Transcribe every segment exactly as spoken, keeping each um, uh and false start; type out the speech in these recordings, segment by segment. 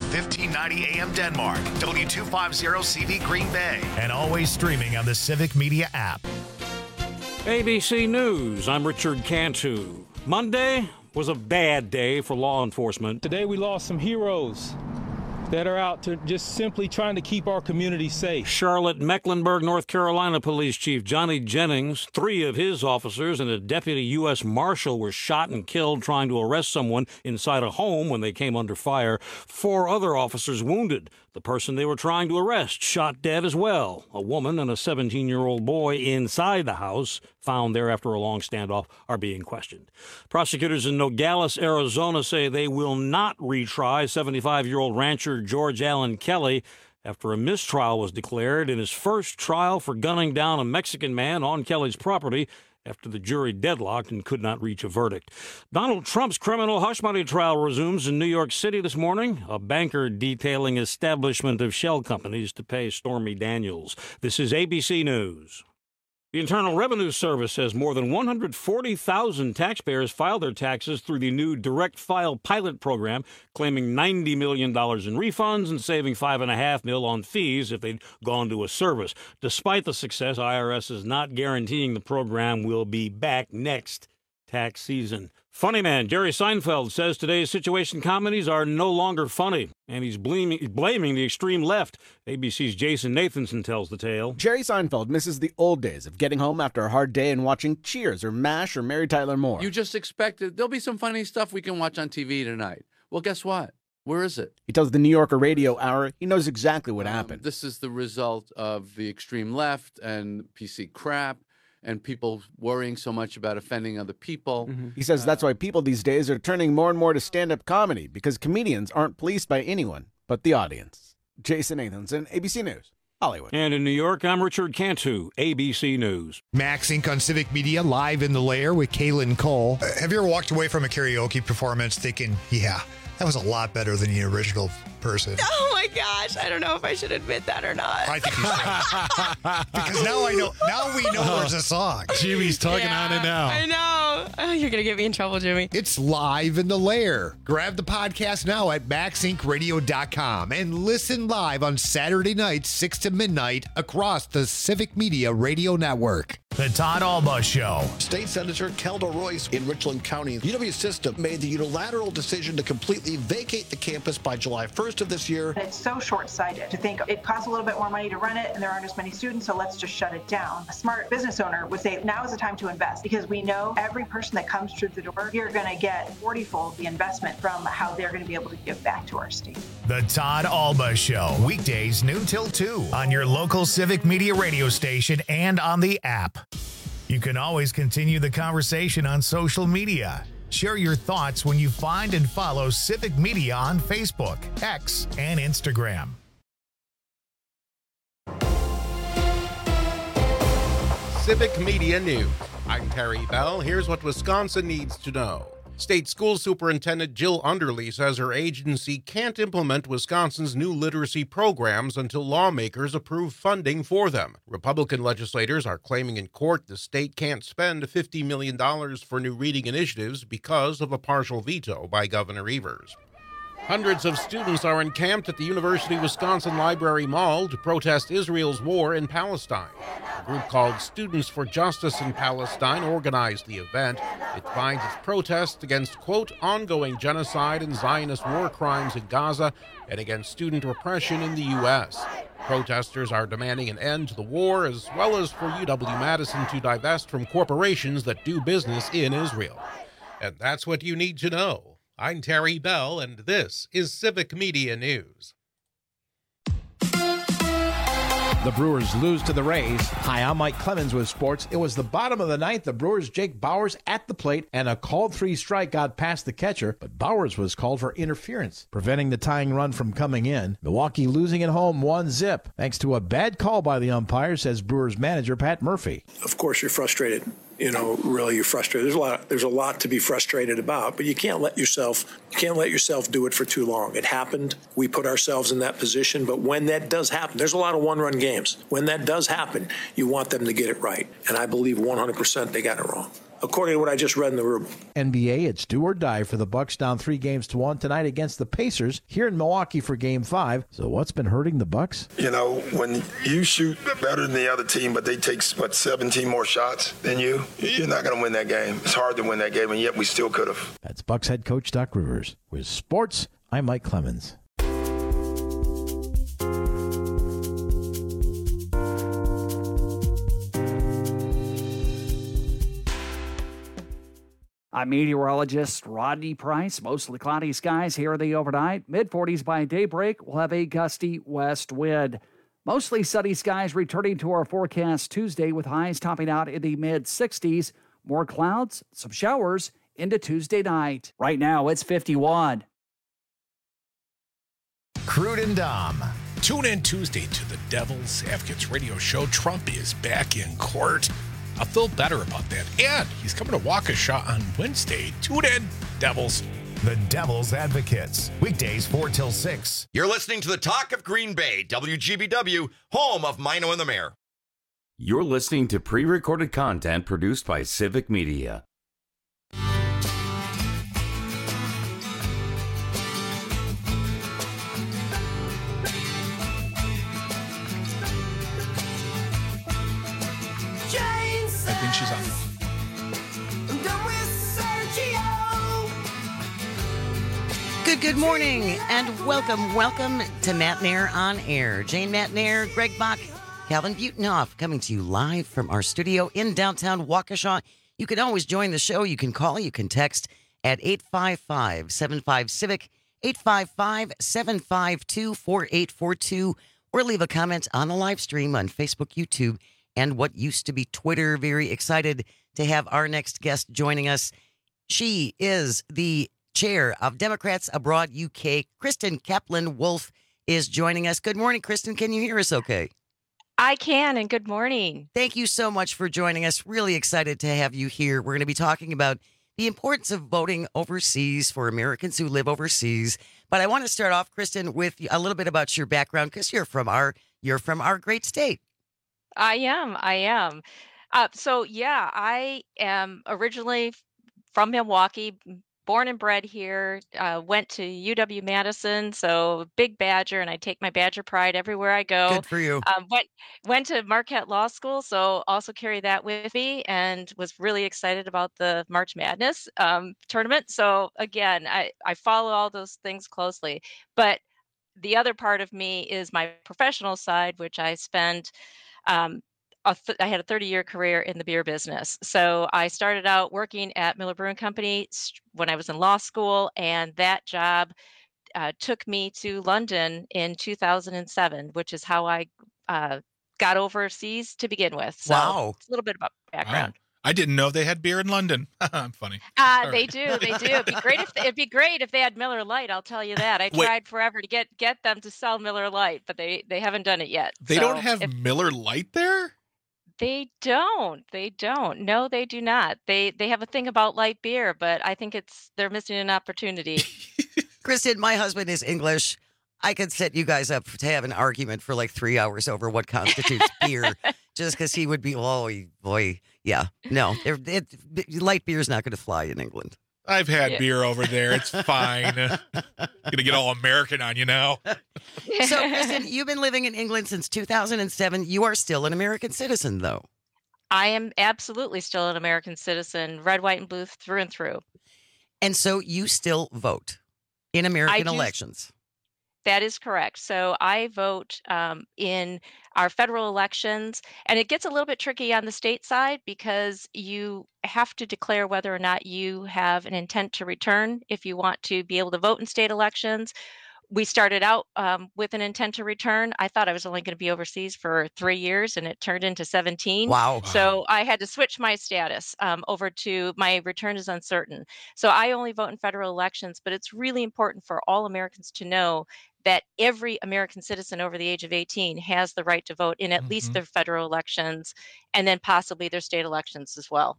fifteen ninety A M Denmark, W two fifty C V Green Bay, and always streaming on the Civic Media app. A B C News, I'm Richard Cantu. Monday was a bad day for law enforcement. Today we lost some heroes that are out to just simply trying to keep our community safe. Charlotte, Mecklenburg, North Carolina Police Chief Johnny Jennings, three of his officers and a deputy U S Marshal were shot and killed trying to arrest someone inside a home when they came under fire. Four other officers wounded. The person they were trying to arrest shot dead as well. A woman and a seventeen-year-old boy inside the house, found there after a long standoff, are being questioned. Prosecutors in Nogales, Arizona say they will not retry seventy-five-year-old rancher George Allen Kelly after a mistrial was declared in his first trial for gunning down a Mexican man on Kelly's property after the jury deadlocked and could not reach a verdict. Donald Trump's criminal hush money trial resumes in New York City this morning. A banker detailing establishment of shell companies to pay Stormy Daniels. This is A B C News. The Internal Revenue Service says more than one hundred forty thousand taxpayers filed their taxes through the new Direct File pilot program, claiming ninety million dollars in refunds and saving five point five million dollars on fees if they'd gone to a service. Despite the success, I R S is not guaranteeing the program will be back next tax season. Funny man Jerry Seinfeld says today's situation comedies are no longer funny, and he's blaming, blaming the extreme left. A B C's Jason Nathanson tells the tale. Jerry Seinfeld misses the old days of getting home after a hard day and watching Cheers or MASH or Mary Tyler Moore. You just expected there'll be some funny stuff we can watch on T V tonight. Well, guess what? Where is it? He tells the New Yorker Radio Hour he knows exactly what um, happened. This is the result of the extreme left and P C crap and people worrying so much about offending other people. Mm-hmm. He says that's why people these days are turning more and more to stand-up comedy, because comedians aren't policed by anyone but the audience. Jason Nathanson, A B C News, Hollywood. And in New York, I'm Richard Cantu, A B C News. Max Incorporated on Civic Media, live in the lair with Kaylin Cole. Uh, have you ever walked away from a karaoke performance thinking, yeah, that was a lot better than the original person? Oh my gosh, I don't know if I should admit that or not. I think you should. Because now I know, now we know there's a song. Jimmy's talking Yeah, on it now. I know. Oh, you're going to get me in trouble, Jimmy. It's live in the lair. Grab the podcast now at max inc radio dot com and listen live on Saturday nights, six to midnight, across the Civic Media Radio Network. The Todd Alba Show. State Senator Kelda Royce in Richland County. U W System made the unilateral decision to completely vacate the campus by July first of this year. It's so short-sighted to think it costs a little bit more money to run it and there aren't as many students, so let's just shut it down. A smart business owner would say now is the time to invest, because we know every person that comes through the door, you're going to get forty-fold the investment from how they're going to be able to give back to our state. The Todd Alba Show. Weekdays noon till two on your local Civic Media radio station and on the app. You can always continue the conversation on social media. Share your thoughts when you find and follow Civic Media on Facebook, X, and Instagram. Civic Media News. I'm Terry Bell. Here's what Wisconsin needs to know. State School Superintendent Jill Underly says her agency can't implement Wisconsin's new literacy programs until lawmakers approve funding for them. Republican legislators are claiming in court the state can't spend fifty million dollars for new reading initiatives because of a partial veto by Governor Evers. Hundreds of students are encamped at the University of Wisconsin Library Mall to protest Israel's war in Palestine. A group called Students for Justice in Palestine organized the event. It finds its protest against, quote, ongoing genocide and Zionist war crimes in Gaza and against student repression in the U S. Protesters are demanding an end to the war, as well as for U W-Madison to divest from corporations that do business in Israel. And that's what you need to know. I'm Terry Bell, and this is Civic Media News. The Brewers lose to the Rays. Hi, I'm Mike Clemens with sports. It was the bottom of the ninth. The Brewers' Jake Bauers at the plate, and a called three strike got past the catcher, but Bauers was called for interference, preventing the tying run from coming in. Milwaukee losing at home one zip, thanks to a bad call by the umpire, says Brewers manager Pat Murphy. Of course you're frustrated. You know, really you're frustrated. There's a lot there's a lot to be frustrated about, but you can't let yourself you can't let yourself do it for too long. It happened. We put ourselves in that position, but when that does happen, there's a lot of one-run games. When that does happen, you want them to get it right. And I believe one hundred percent they got it wrong. according to what I just read in the room. N B A, it's do or die for the Bucks, down three games to one tonight against the Pacers here in Milwaukee for Game Five. So what's been hurting the Bucks? You know, when you shoot better than the other team, but they take what seventeen more shots than you, you're not going to win that game. It's hard to win that game, and yet we still could have. That's Bucks head coach Doc Rivers. With sports, I'm Mike Clemens. I'm meteorologist Rodney Price. Mostly cloudy skies here the overnight. mid forties by daybreak. We'll have a gusty west wind. Mostly sunny skies returning to our forecast Tuesday with highs topping out in the mid sixties. More clouds, some showers into Tuesday night. Right now it's fifty-one. Crude and Dom. Tune in Tuesday to the Devil's Advocates radio show. Trump is back in court. I'll feel better about that. And he's coming to Waukesha on Wednesday. Tune in, Devils. The Devil's Advocates. Weekdays four till six. You're listening to the Talk of Green Bay, W G B W, home of Mino and the Mayor. You're listening to pre-recorded content produced by Civic Media. I think she's on. Good, good morning, and welcome, welcome to Matt Nair on Air. Jane Matt Nair, Greg Bach, Calvin Butenhoff, coming to you live from our studio in downtown Waukesha. You can always join the show. You can call, you can text at eight five five, seven five, CIVIC, eight five five, seven five two, four eight four two, or leave a comment on the live stream on Facebook, YouTube, and what used to be Twitter. Very excited to have our next guest joining us. She is the chair of Democrats Abroad U K. Kristen Kaplan-Wolf is joining us. Good morning, Kristen. Can you hear us okay? I can, and good morning. Thank you so much for joining us. Really excited to have you here. We're going to be talking about the importance of voting overseas for Americans who live overseas. But I want to start off, Kristen, with a little bit about your background, because you're from our you're from our great state. I am. I am. Uh, so, yeah, I am originally from Milwaukee, born and bred here, uh, went to U W Madison, so big Badger, and I take my Badger pride everywhere I go. Good for you. Um, went, went to Marquette Law School, so also carry that with me, and was really excited about the March Madness um, tournament. So, again, I, I follow all those things closely. But the other part of me is my professional side, which I spent um, a th- I had a thirty-year career in the beer business. So I started out working at Miller Brewing Company when I was in law school, and that job uh, took me to London in two thousand seven, which is how I uh, got overseas to begin with. So wow. It's a little bit about background. Wow. I didn't know they had beer in London. I'm funny. Uh, All they right. do. They do. It'd be great if it'd be great if they had Miller Lite. I'll tell you that. I Wait. tried forever to get get them to sell Miller Lite, but they they haven't done it yet. They So don't have if- Miller Lite there? They don't. They don't. No, they do not. They they have a thing about light beer, but I think it's they're missing an opportunity. Kristen, my husband is English. I could set you guys up to have an argument for like three hours over what constitutes beer, just because he would be, oh, boy, yeah. No, it, it, light beer is not going to fly in England. I've had Yeah. beer over there. It's fine. Gonna get all American on you now. So, Kristen, you've been living in England since two thousand seven. You are still an American citizen, though. I am absolutely still an American citizen, red, white, and blue through and through. And so you still vote in American do- elections. That is correct. So I vote um, in our federal elections, and it gets a little bit tricky on the state side because you have to declare whether or not you have an intent to return if you want to be able to vote in state elections. We started out um, with an intent to return. I thought I was only going to be overseas for three years, and it turned into seventeen. Wow. So I had to switch my status um, over to my return is uncertain. So I only vote in federal elections, but it's really important for all Americans to know that every American citizen over the age of eighteen has the right to vote in at least Mhm. their federal elections and then possibly their state elections as well.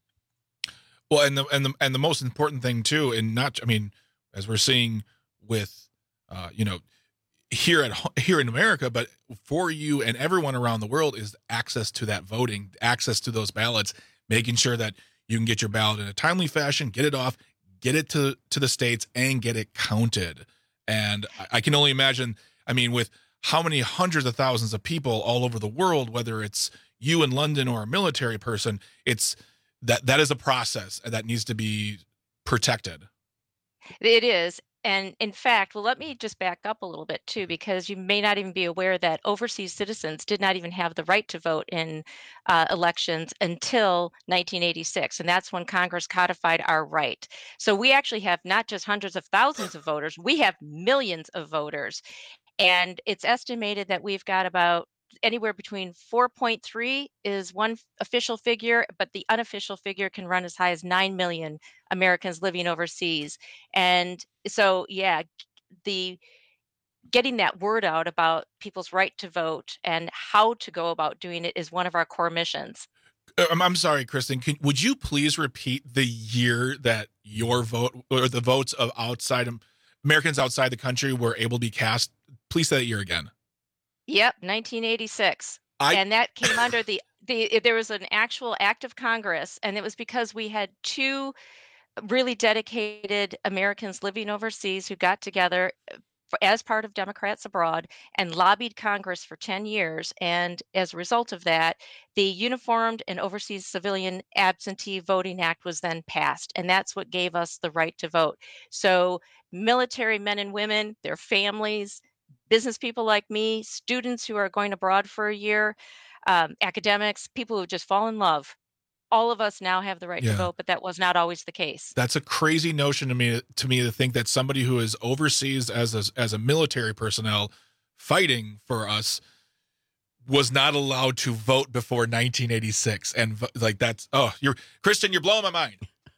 Well, and the and the and the most important thing too, and not, I mean, as we're seeing with, uh, you know, here at ho- here in America, but for you and everyone around the world is access to that voting, access to those ballots, making sure that you can get your ballot in a timely fashion, get it off, get it to, to the states, and get it counted. And I, I can only imagine, I mean, with how many hundreds of thousands of people all over the world, whether it's you in London or a military person, it's that that is a process that needs to be protected. It is. And in fact, well, let me just back up a little bit too, because you may not even be aware that overseas citizens did not even have the right to vote in uh, elections until nineteen eighty-six. And that's when Congress codified our right. So we actually have not just hundreds of thousands of voters, we have millions of voters. And it's estimated that we've got about anywhere between four point three is one official figure, but the unofficial figure can run as high as nine million Americans living overseas. And so, yeah, the getting that word out about people's right to vote and how to go about doing it is one of our core missions. I'm, I'm sorry, Kristen, can, would you please repeat the year that your vote or the votes of outside Americans outside the country were able to be cast? Please say that year again. Yep, nineteen eighty-six. I... And that came under the, the, there was an actual act of Congress, and it was because we had two really dedicated Americans living overseas who got together for, as part of Democrats Abroad and lobbied Congress for ten years. And as a result of that, the Uniformed and Overseas Civilian Absentee Voting Act was then passed. And that's what gave us the right to vote. So military men and women, their families, business people like me, students who are going abroad for a year, um, academics, people who just fall in love. All of us now have the right Yeah. to vote, but that was not always the case. That's a crazy notion to me to me to think that somebody who is overseas as a, as a military personnel fighting for us was not allowed to vote before nineteen eighty-six. And like that's oh, you're Kristen, you're blowing my mind.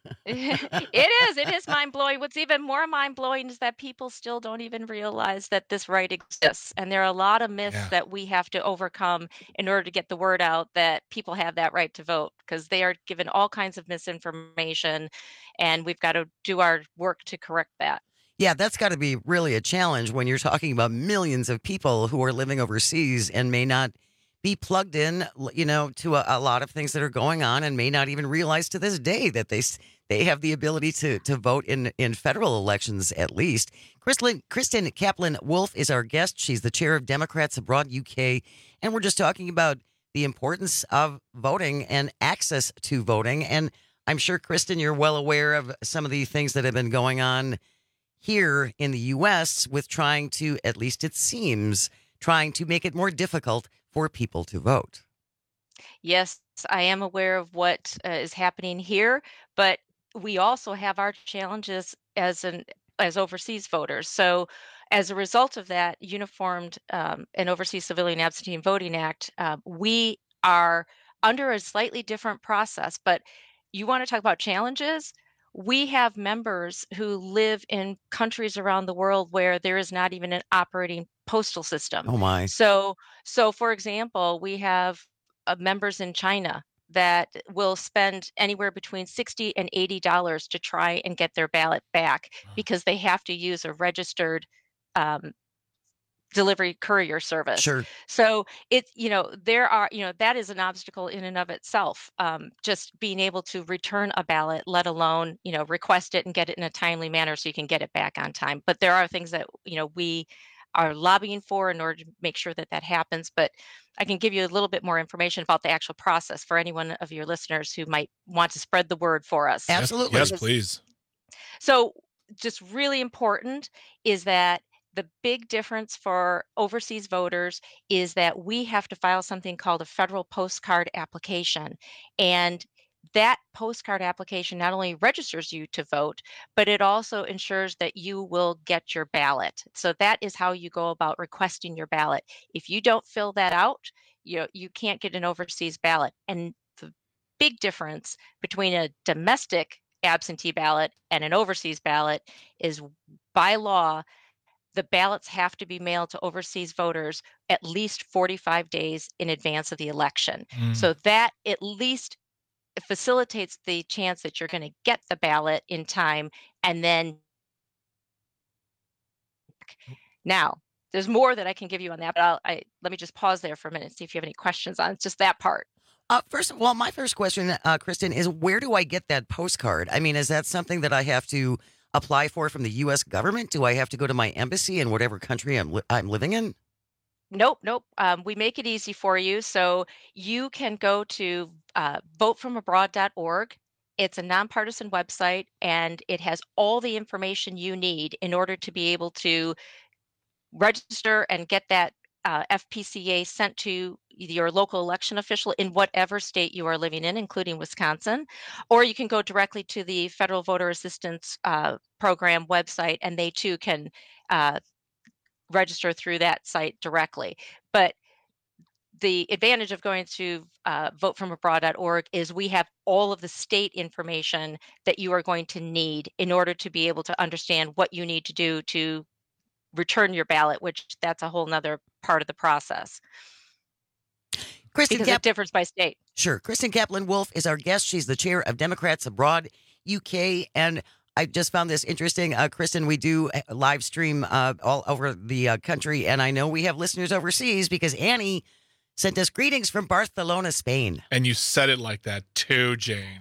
It is. It is mind blowing. What's even more mind blowing is that people still don't even realize that this right exists. And there are a lot of myths Yeah. that we have to overcome in order to get the word out that people have that right to vote, because they are given all kinds of misinformation, and we've got to do our work to correct that. Yeah, that's got to be really a challenge when you're talking about millions of people who are living overseas and may not be plugged in, you know, to a, a lot of things that are going on, and may not even realize to this day that they they have the ability to to vote in in federal elections at least. Kristen Kristen Kaplan-Wolf is our guest. She's the chair of Democrats Abroad U K, and we're just talking about the importance of voting and access to voting. And I'm sure, Kristen, you're well aware of some of the things that have been going on here in the U S with trying to, at least it seems, trying to make it more difficult for people to vote. Yes, I am aware of what uh, is happening here, but we also have our challenges as an as overseas voters. So, as a result of that Uniformed um, and Overseas Civilian Absentee Voting Act, uh, we are under a slightly different process. But you want to talk about challenges? We have members who live in countries around the world where there is not even an operating postal system. Oh my. So, so for example, we have uh, members in China that will spend anywhere between sixty and eighty dollars to try and get their ballot back because they have to use a registered um, delivery courier service. Sure. So it, you know, there are, you know, that is an obstacle in and of itself. Um, just being able to return a ballot, let alone, you know, request it and get it in a timely manner so you can get it back on time. But there are things that, you know, we are lobbying for in order to make sure that that happens. But I can give you a little bit more information about the actual process for anyone of your listeners who might want to spread the word for us. Absolutely. Yes, please. So just really important is that the big difference for overseas voters is that we have to file something called a federal postcard application. And that postcard application not only registers you to vote, but it also ensures that you will get your ballot. So that is how you go about requesting your ballot. If you don't fill that out, you know, you can't get an overseas ballot. And the big difference between a domestic absentee ballot and an overseas ballot is, by law, the ballots have to be mailed to overseas voters at least forty-five days in advance of the election. Mm. So that at least facilitates the chance that you're going to get the ballot in time. And then now there's more that I can give you on that, but I'll, I, let me just pause there for a minute and see if you have any questions on just that part. Uh, first of all, my first question, uh, Kristen, is where do I get that postcard? I mean, is that something that I have to apply for from the U S government? Do I have to go to my embassy in whatever country I'm, li- I'm living in? Nope, nope. Um, we make it easy for you. So you can go to uh, vote from abroad dot org. It's a nonpartisan website, and it has all the information you need in order to be able to register and get that uh, F P C A sent to your local election official in whatever state you are living in, including Wisconsin. Or you can go directly to the Federal Voter Assistance uh, Program website, and they too can uh, register through that site directly. But the advantage of going to uh, vote from abroad dot org is we have all of the state information that you are going to need in order to be able to understand what you need to do to return your ballot, which that's a whole nother part of the process. Kristen because Cap- it differs by state. Sure. Kristen Kaplan-Wolf is our guest. She's the chair of Democrats Abroad U K. And I just found this interesting. Uh, Kristen, we do live stream uh, all over the uh, country. And I know we have listeners overseas because Annie sent us greetings from Barcelona, Spain. And you said it like that too, Jane.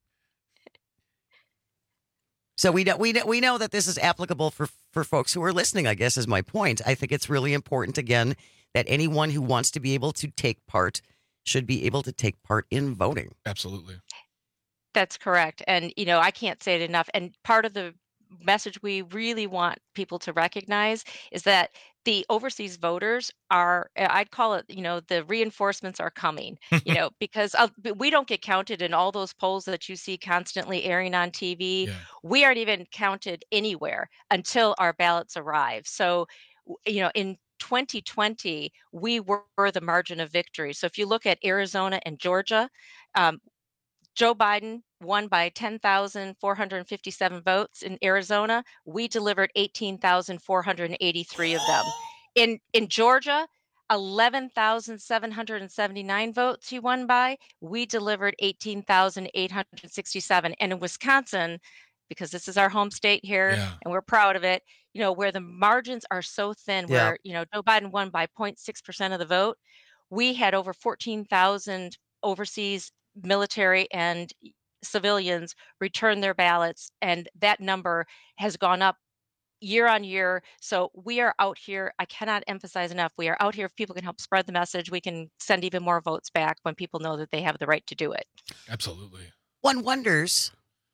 So we know, we know, we know that this is applicable for, for folks who are listening, I guess is my point. I think it's really important, again, that anyone who wants to be able to take part should be able to take part in voting. Absolutely. That's correct. And, you know, I can't say it enough. And part of the message we really want people to recognize is that the overseas voters are, I'd call it, you know, the reinforcements are coming, you know, because of, we don't get counted in all those polls that you see constantly airing on T V. Yeah. We aren't even counted anywhere until our ballots arrive. So, you know, in twenty twenty, we were the margin of victory. So if you look at Arizona and Georgia, um, Joe Biden won by ten thousand four hundred fifty-seven votes. In Arizona, we delivered eighteen thousand four hundred eighty-three of them. In in Georgia, eleven thousand seven hundred seventy-nine votes he won by. We delivered eighteen thousand eight hundred sixty-seven. And in Wisconsin, because this is our home state here, yeah. and we're proud of it, you know, where the margins are so thin, yeah. where, you know, Joe Biden won by zero point six percent of the vote, we had over fourteen thousand overseas military and civilians return their ballots, and that number has gone up year on year. So we are out here. I cannot emphasize enough. We are out here. If people can help spread the message, we can send even more votes back when people know that they have the right to do it. Absolutely. One wonders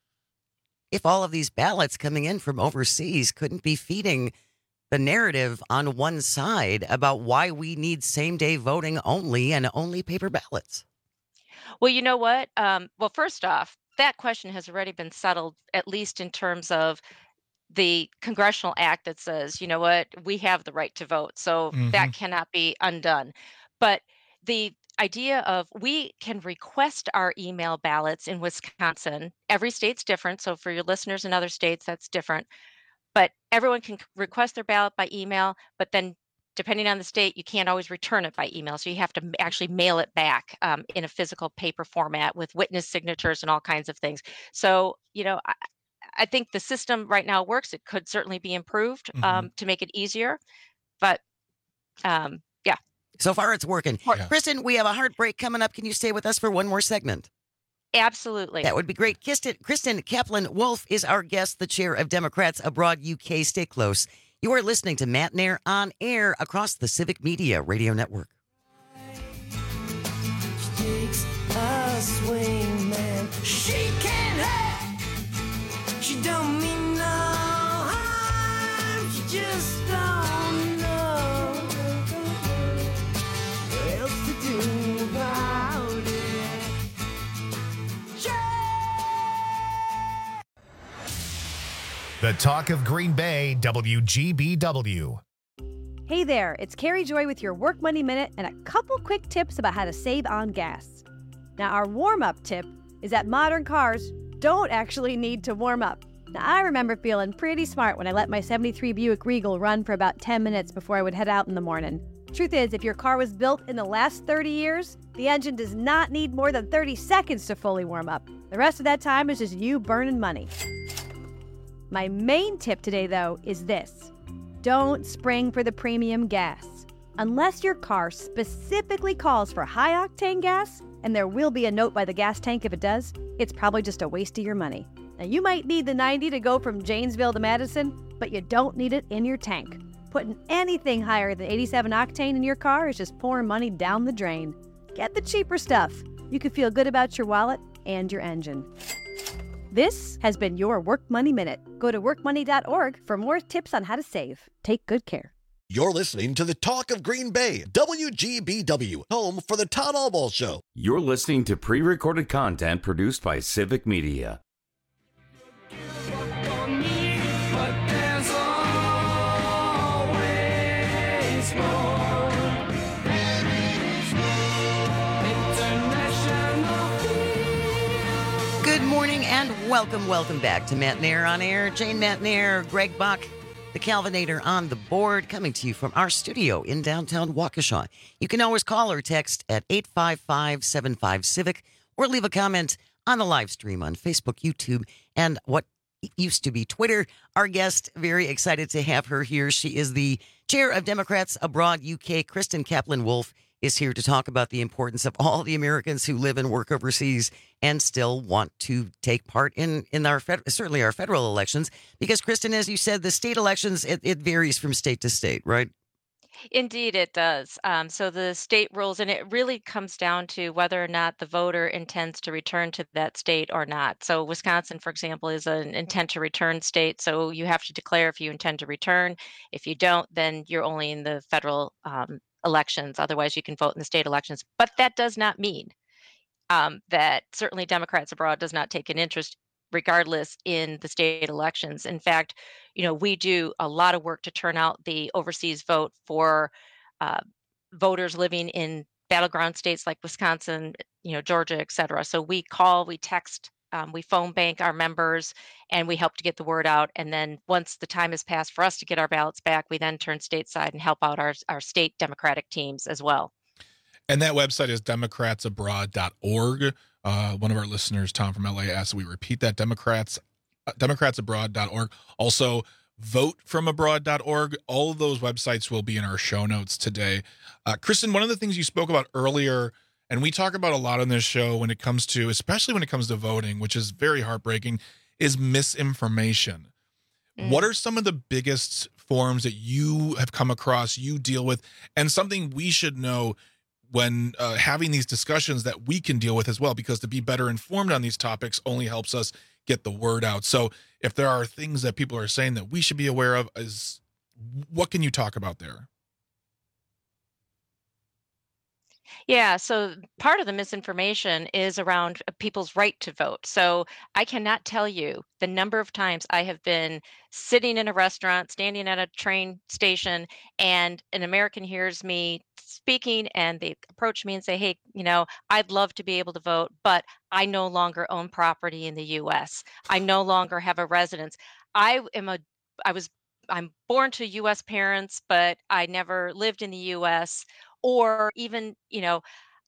if all of these ballots coming in from overseas couldn't be feeding the narrative on one side about why we need same-day voting only and only paper ballots. Well, you know what? Um, well, first off, that question has already been settled, at least in terms of the congressional act that says, you know what, we have the right to vote. So mm-hmm. that cannot be undone. But the idea of we can request our email ballots in Wisconsin. Every state's different. So for your listeners in other states, that's different. But everyone can request their ballot by email, but then depending on the state, you can't always return it by email. So you have to actually mail it back um, in a physical paper format with witness signatures and all kinds of things. So, you know, I, I think the system right now works. It could certainly be improved um, mm-hmm. to make it easier. But um, yeah. So far, it's working. Yeah. Kristen, we have a heartbreak coming up. Can you stay with us for one more segment? Absolutely. That would be great. Kristen, Kristen Kaplan-Wolf is our guest, the chair of Democrats Abroad U K. Stay close. You are listening to Matt Nair on air across the Civic Media Radio Network. She takes a swing, man. She can't hurt. She don't mean no harm. She just don't know what else to do about it. The talk of Green Bay, W G B W. Hey there, it's Carrie Joy with your Work Money Minute and a couple quick tips about how to save on gas. Now, our warm-up tip is that modern cars don't actually need to warm up. Now, I remember feeling pretty smart when I let my seventy-three Buick Regal run for about ten minutes before I would head out in the morning. Truth is, if your car was built in the last thirty years, the engine does not need more than thirty seconds to fully warm up. The rest of that time is just you burning money. My main tip today, though, is this. Don't spring for the premium gas. Unless your car specifically calls for high-octane gas, and there will be a note by the gas tank if it does, it's probably just a waste of your money. Now, you might need the ninety to go from Janesville to Madison, but you don't need it in your tank. Putting anything higher than eighty-seven octane in your car is just pouring money down the drain. Get the cheaper stuff. You can feel good about your wallet and your engine. This has been your Work Money Minute. Go to work money dot org for more tips on how to save. Take good care. You're listening to the Talk of Green Bay, W G B W, home for the Todd Albaugh Show. You're listening to pre-recorded content produced by Civic Media. Good morning and welcome, welcome back to Matt Nair on Air. Jane Matt Nair, Greg Bach, the Calvinator on the board, coming to you from our studio in downtown Waukesha. You can always call or text at eight five five, seven five, CIVIC or leave a comment on the live stream on Facebook, YouTube, and what used to be Twitter. Our guest, very excited to have her here. She is the chair of Democrats Abroad U K. Kristen Kaplan-Wolf is here to talk about the importance of all the Americans who live and work overseas and still want to take part in, in our fed, certainly our federal elections. Because, Kristen, as you said, the state elections, it, it varies from state to state, right? Indeed, it does. Um, so the state rules, and it really comes down to whether or not the voter intends to return to that state or not. So Wisconsin, for example, is an intent to return state. So you have to declare if you intend to return. If you don't, then you're only in the federal um, elections. Otherwise, you can vote in the state elections. But that does not mean um, that certainly Democrats Abroad does not take an interest regardless in the state elections. In fact, you know, we do a lot of work to turn out the overseas vote for uh, voters living in battleground states like Wisconsin, you know, Georgia, et cetera. So we call, we text, um, we phone bank our members, and we help to get the word out. And then once the time has passed for us to get our ballots back, we then turn stateside and help out our, our state Democratic teams as well. And that website is democrats abroad dot org. Uh, one of our listeners, Tom from L A, asked that we repeat that, Democrats, uh, democrats abroad dot org. Also, vote from abroad dot org. All of those websites will be in our show notes today. Uh, Kristen, one of the things you spoke about earlier, and we talk about a lot on this show when it comes to, especially when it comes to voting, which is very heartbreaking, is misinformation. Mm. What are some of the biggest forms that you have come across, you deal with, and something we should know when uh, having these discussions that we can deal with as well, because to be better informed on these topics only helps us get the word out. So if there are things that people are saying that we should be aware of, is what can you talk about there? Yeah, so part of the misinformation is around people's right to vote. So I cannot tell you the number of times I have been sitting in a restaurant, standing at a train station, and an American hears me speaking and they approach me and say, hey, you know, I'd love to be able to vote, but I no longer own property in the U S. I no longer have a residence. I am a, I was, I'm born to U S parents, but I never lived in the U S. Or even, you know,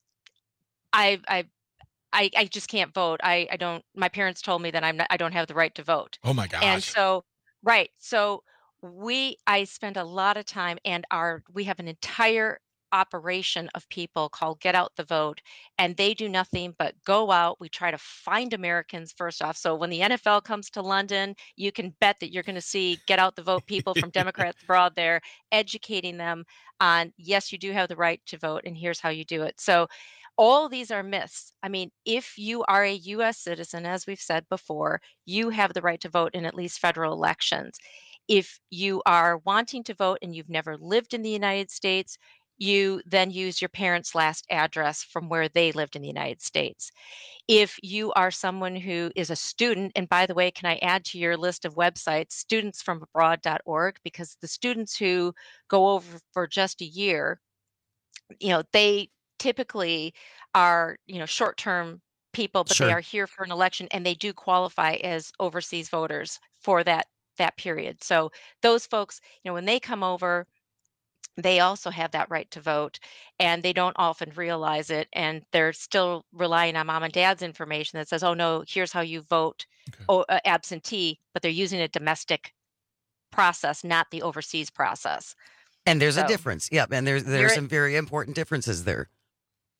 I, I, I, I just can't vote. I, I don't, my parents told me that I'm not, I don't have the right to vote. Oh my gosh. And so, right. So we, I spend a lot of time, and our, we have an entire operation of people called Get Out the Vote, and they do nothing but go out. We try to find Americans first off. So when the N F L comes to London, you can bet that you're going to see Get Out the Vote people from Democrats Abroad there, educating them on, yes, you do have the right to vote, and here's how you do it. So all these are myths. I mean, if you are a U S citizen, as we've said before, you have the right to vote in at least federal elections. If you are wanting to vote and you've never lived in the United States, you then use your parents' last address from where they lived in the United States. If you are someone who is a student, and by the way, can I add to your list of websites, students from abroad dot org, because the students who go over for just a year, you know, they typically are, you know, short-term people, but Sure. they are here for an election, and they do qualify as overseas voters for that that period. So those folks, you know, when they come over, they also have that right to vote, and they don't often realize it, and they're still relying on mom and dad's information that says, oh no, here's how you vote oh, uh, absentee, but they're using a domestic process, not the overseas process. And there's So- a difference. Yep. And there's, there's You're- some very important differences there.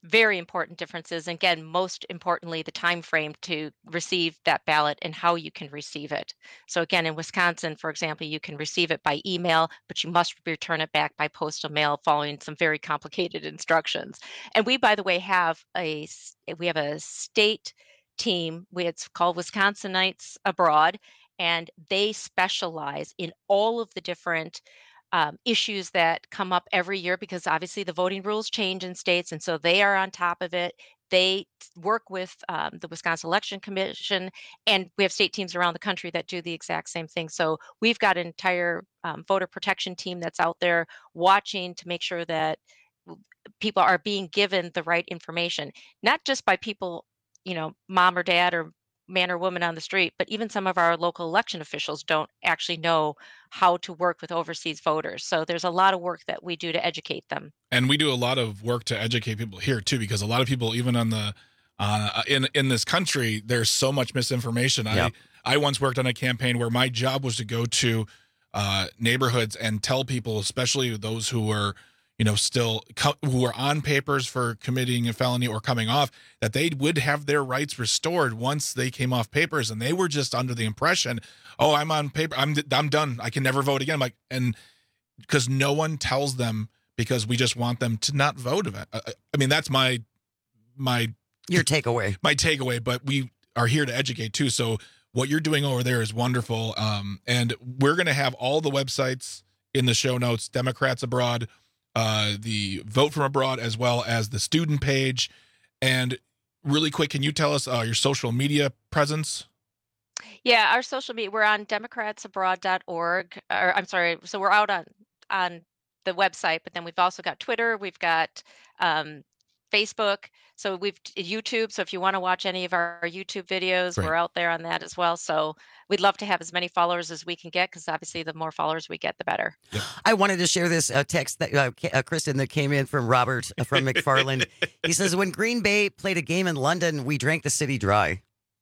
very important differences. And again, most importantly, the time frame to receive that ballot and how you can receive it. So again, in Wisconsin, for example, you can receive it by email, but you must return it back by postal mail following some very complicated instructions. And we, by the way, have a we have a state team. We it's called Wisconsinites Abroad, and they specialize in all of the different Um, issues that come up every year, because obviously the voting rules change in states, and so they are on top of it. They work with um, the Wisconsin Election Commission, and we have state teams around the country that do the exact same thing. So we've got an entire um, voter protection team that's out there watching to make sure that people are being given the right information, not just by people, you know, mom or dad or man or woman on the street, but even some of our local election officials don't actually know how to work with overseas voters. So there's a lot of work that we do to educate them. And we do a lot of work to educate people here too, because a lot of people, even on the uh, in in this country, there's so much misinformation. Yep. I I once worked on a campaign where my job was to go to uh, neighborhoods and tell people, especially those who were, you know, still co- who were on papers for committing a felony or coming off, that they would have their rights restored once they came off papers. And they were just under the impression, oh, I'm on paper, I'm I'm done, I can never vote again. I'm like, and because no one tells them, because we just want them to not vote. I, I mean, that's my my your takeaway. My takeaway. But we are here to educate too. So what you're doing over there is wonderful. Um, and we're going to have all the websites in the show notes: Democrats Abroad, uh, the Vote from Abroad, as well as the student page. And really quick, can you tell us uh, your social media presence? Yeah, our social media, we're on democrats abroad dot org. Or I'm sorry, so we're out on on the website, but then we've also got Twitter, we've got um, Facebook, so we've YouTube. So if you want to watch any of our YouTube videos, Great. We're out there on that as well. So we'd love to have as many followers as we can get, because obviously the more followers we get, the better. I wanted to share this uh, text that uh, uh, Kristen that came in from Robert uh, from McFarland. He says, "When Green Bay played a game in London, we drank the city dry."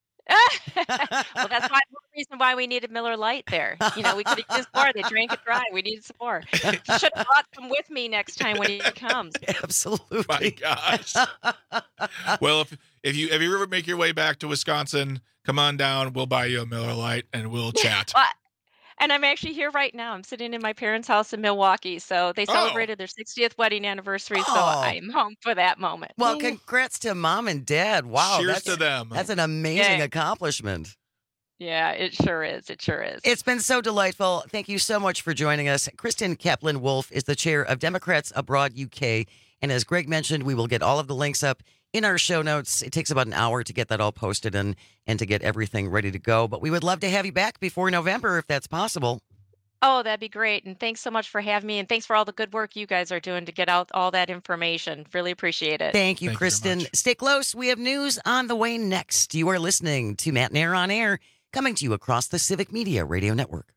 Well, that's why the reason why we needed Miller Lite there. You know, we could have used more. They drank it dry. We needed some more. Should have brought some with me next time when he comes. Absolutely. My gosh. Well, if if you if you ever make your way back to Wisconsin, come on down. We'll buy you a Miller Lite and we'll chat. Well, and I'm actually here right now. I'm sitting in my parents' house in Milwaukee. So they celebrated oh. their sixtieth wedding anniversary. So Oh. I'm home for that moment. Well, congrats to mom and dad. Wow. Cheers that's, to them. That's an amazing Yeah. accomplishment. Yeah, it sure is. It sure is. It's been so delightful. Thank you so much for joining us. Kristen Kaplan-Wolf is the chair of Democrats Abroad U K. And as Greg mentioned, we will get all of the links up in our show notes. It takes about an hour to get that all posted and, and to get everything ready to go. But we would love to have you back before November if that's possible. Oh, that'd be great. And thanks so much for having me. And thanks for all the good work you guys are doing to get out all that information. Really appreciate it. Thank you, Kristen. Stay close. We have news on the way next. You are listening to Matt Nair on Air, coming to you across the Civic Media Radio Network.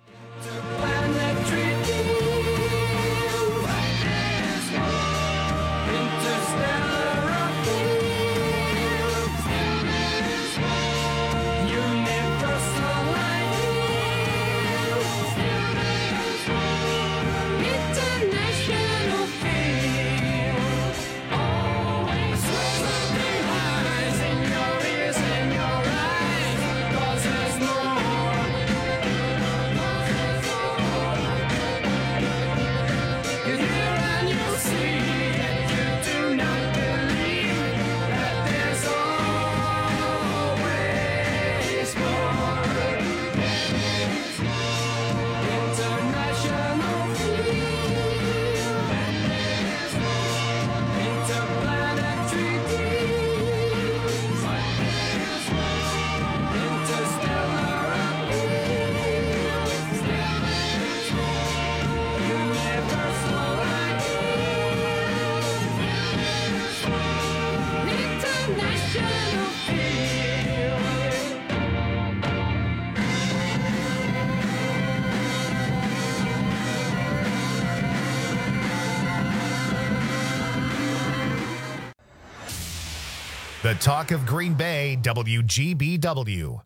The Talk of Green Bay, W G B W.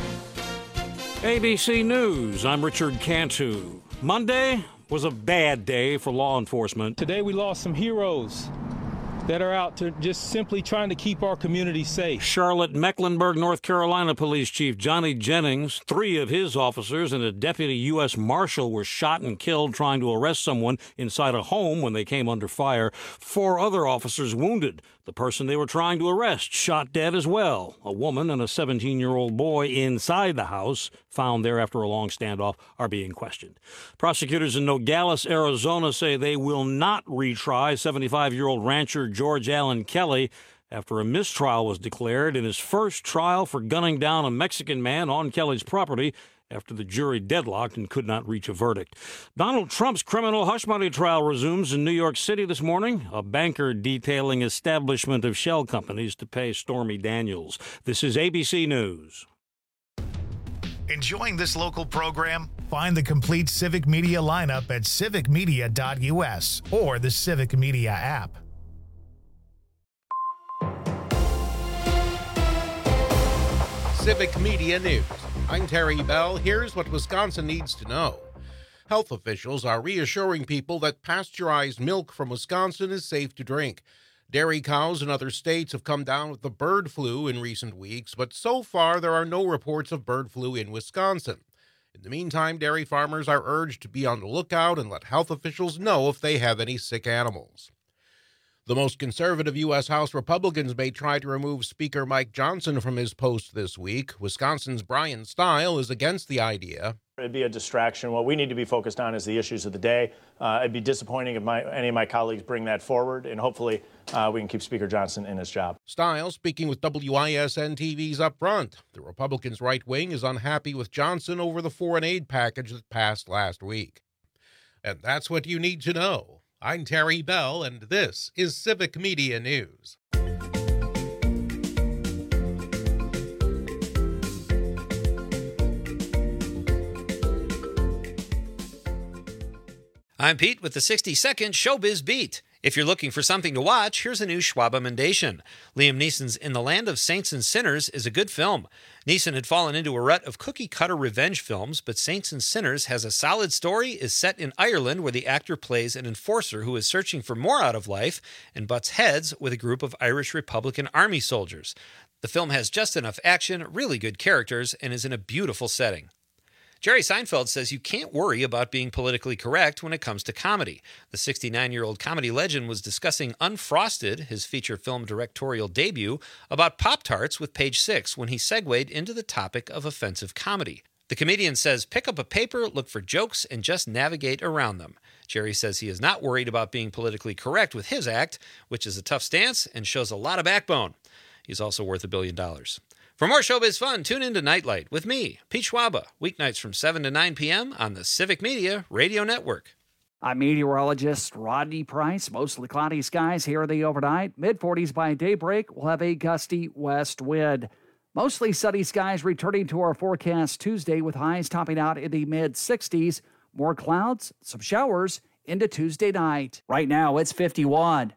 A B C News, I'm Richard Cantu. Monday was a bad day for law enforcement. Today we lost some heroes. that are out to just simply trying to keep our community safe. Charlotte, Mecklenburg, North Carolina Police Chief Johnny Jennings, three of his officers and a deputy U S Marshal were shot and killed trying to arrest someone inside a home when they came under fire. Four other officers wounded. The person they were trying to arrest shot dead as well. A woman and a seventeen-year-old boy inside the house, found there after a long standoff, are being questioned. Prosecutors in Nogales, Arizona say they will not retry seventy-five-year-old rancher George Allen Kelly after a mistrial was declared in his first trial for gunning down a Mexican man on Kelly's property after the jury deadlocked and could not reach a verdict. Donald Trump's criminal hush money trial resumes in New York City this morning. A banker detailing establishment of shell companies to pay Stormy Daniels. This is A B C News. Enjoying this local program? Find the complete Civic Media lineup at civic media dot U S or the Civic Media app. Civic Media News. I'm Terry Bell. Here's what Wisconsin needs to know. Health officials are reassuring people that pasteurized milk from Wisconsin is safe to drink. Dairy cows in other states have come down with the bird flu in recent weeks, but so far there are no reports of bird flu in Wisconsin. In the meantime, dairy farmers are urged to be on the lookout and let health officials know if they have any sick animals. The most conservative U S House Republicans may try to remove Speaker Mike Johnson from his post this week. Wisconsin's Brian Stile is against the idea. It'd be a distraction. What we need to be focused on is the issues of the day. Uh, it'd be disappointing if my, any of my colleagues bring that forward, and hopefully uh, we can keep Speaker Johnson in his job. Stile speaking with W I S N T V's Up Front. The Republicans' right wing is unhappy with Johnson over the foreign aid package that passed last week. And that's what you need to know. I'm Terry Bell, and this is Civic Media News. I'm Pete with the sixty second Showbiz Beat. If you're looking for something to watch, here's a new Schwab emendation. Liam Neeson's In the Land of Saints and Sinners is a good film. Neeson had fallen into a rut of cookie-cutter revenge films, but Saints and Sinners has a solid story, is set in Ireland where the actor plays an enforcer who is searching for more out of life and butts heads with a group of Irish Republican Army soldiers. The film has just enough action, really good characters, and is in a beautiful setting. Jerry Seinfeld says you can't worry about being politically correct when it comes to comedy. The sixty-nine-year-old comedy legend was discussing Unfrosted, his feature film directorial debut, about Pop-Tarts with Page Six when he segued into the topic of offensive comedy. The comedian says pick up a paper, look for jokes, and just navigate around them. Jerry says he is not worried about being politically correct with his act, which is a tough stance and shows a lot of backbone. He's also worth a billion dollars. For more showbiz fun, tune in to Nightlight with me, Pete Schwaba, weeknights from seven to nine p.m. on the Civic Media Radio Network. I'm meteorologist Rodney Price. Mostly cloudy skies here the overnight. mid forties by daybreak. We'll have a gusty west wind. Mostly sunny skies returning to our forecast Tuesday with highs topping out in the mid sixties. More clouds, some showers into Tuesday night. Right now, it's fifty-one.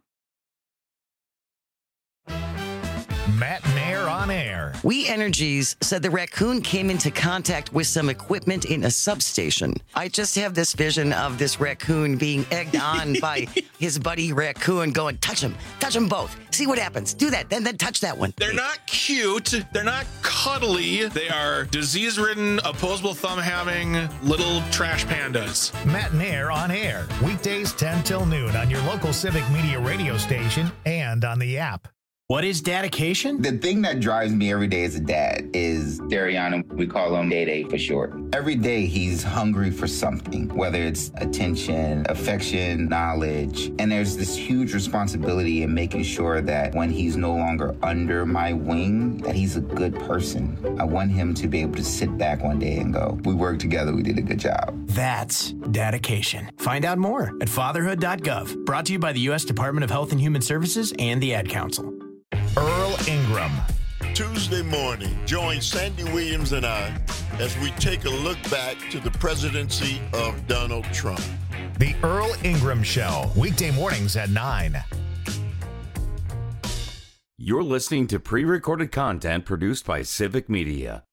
Matt Nair on air. We Energies said the raccoon came into contact with some equipment in a substation. I just have this vision of this raccoon being egged on by his buddy raccoon going, touch him, touch them both. See what happens. Do that, then then touch that one. They're not cute. They're not cuddly. They are disease-ridden, opposable thumb-having little trash pandas. Matt Nair on air. Weekdays ten till noon on your local Civic Media radio station and on the app. What is dedication? The thing that drives me every day as a dad is Dariana. We call him Day Day for short. Every day he's hungry for something, whether it's attention, affection, knowledge. And there's this huge responsibility in making sure that when he's no longer under my wing, that he's a good person. I want him to be able to sit back one day and go, we worked together, we did a good job. That's dedication. Find out more at fatherhood dot gov. Brought to you by the U S Department of Health and Human Services and the Ad Council. Earl Ingram. Tuesday morning, join Sandy Williams and I as we take a look back to the presidency of Donald Trump. The Earl Ingram Show, weekday mornings at nine. You're listening to pre-recorded content produced by Civic Media.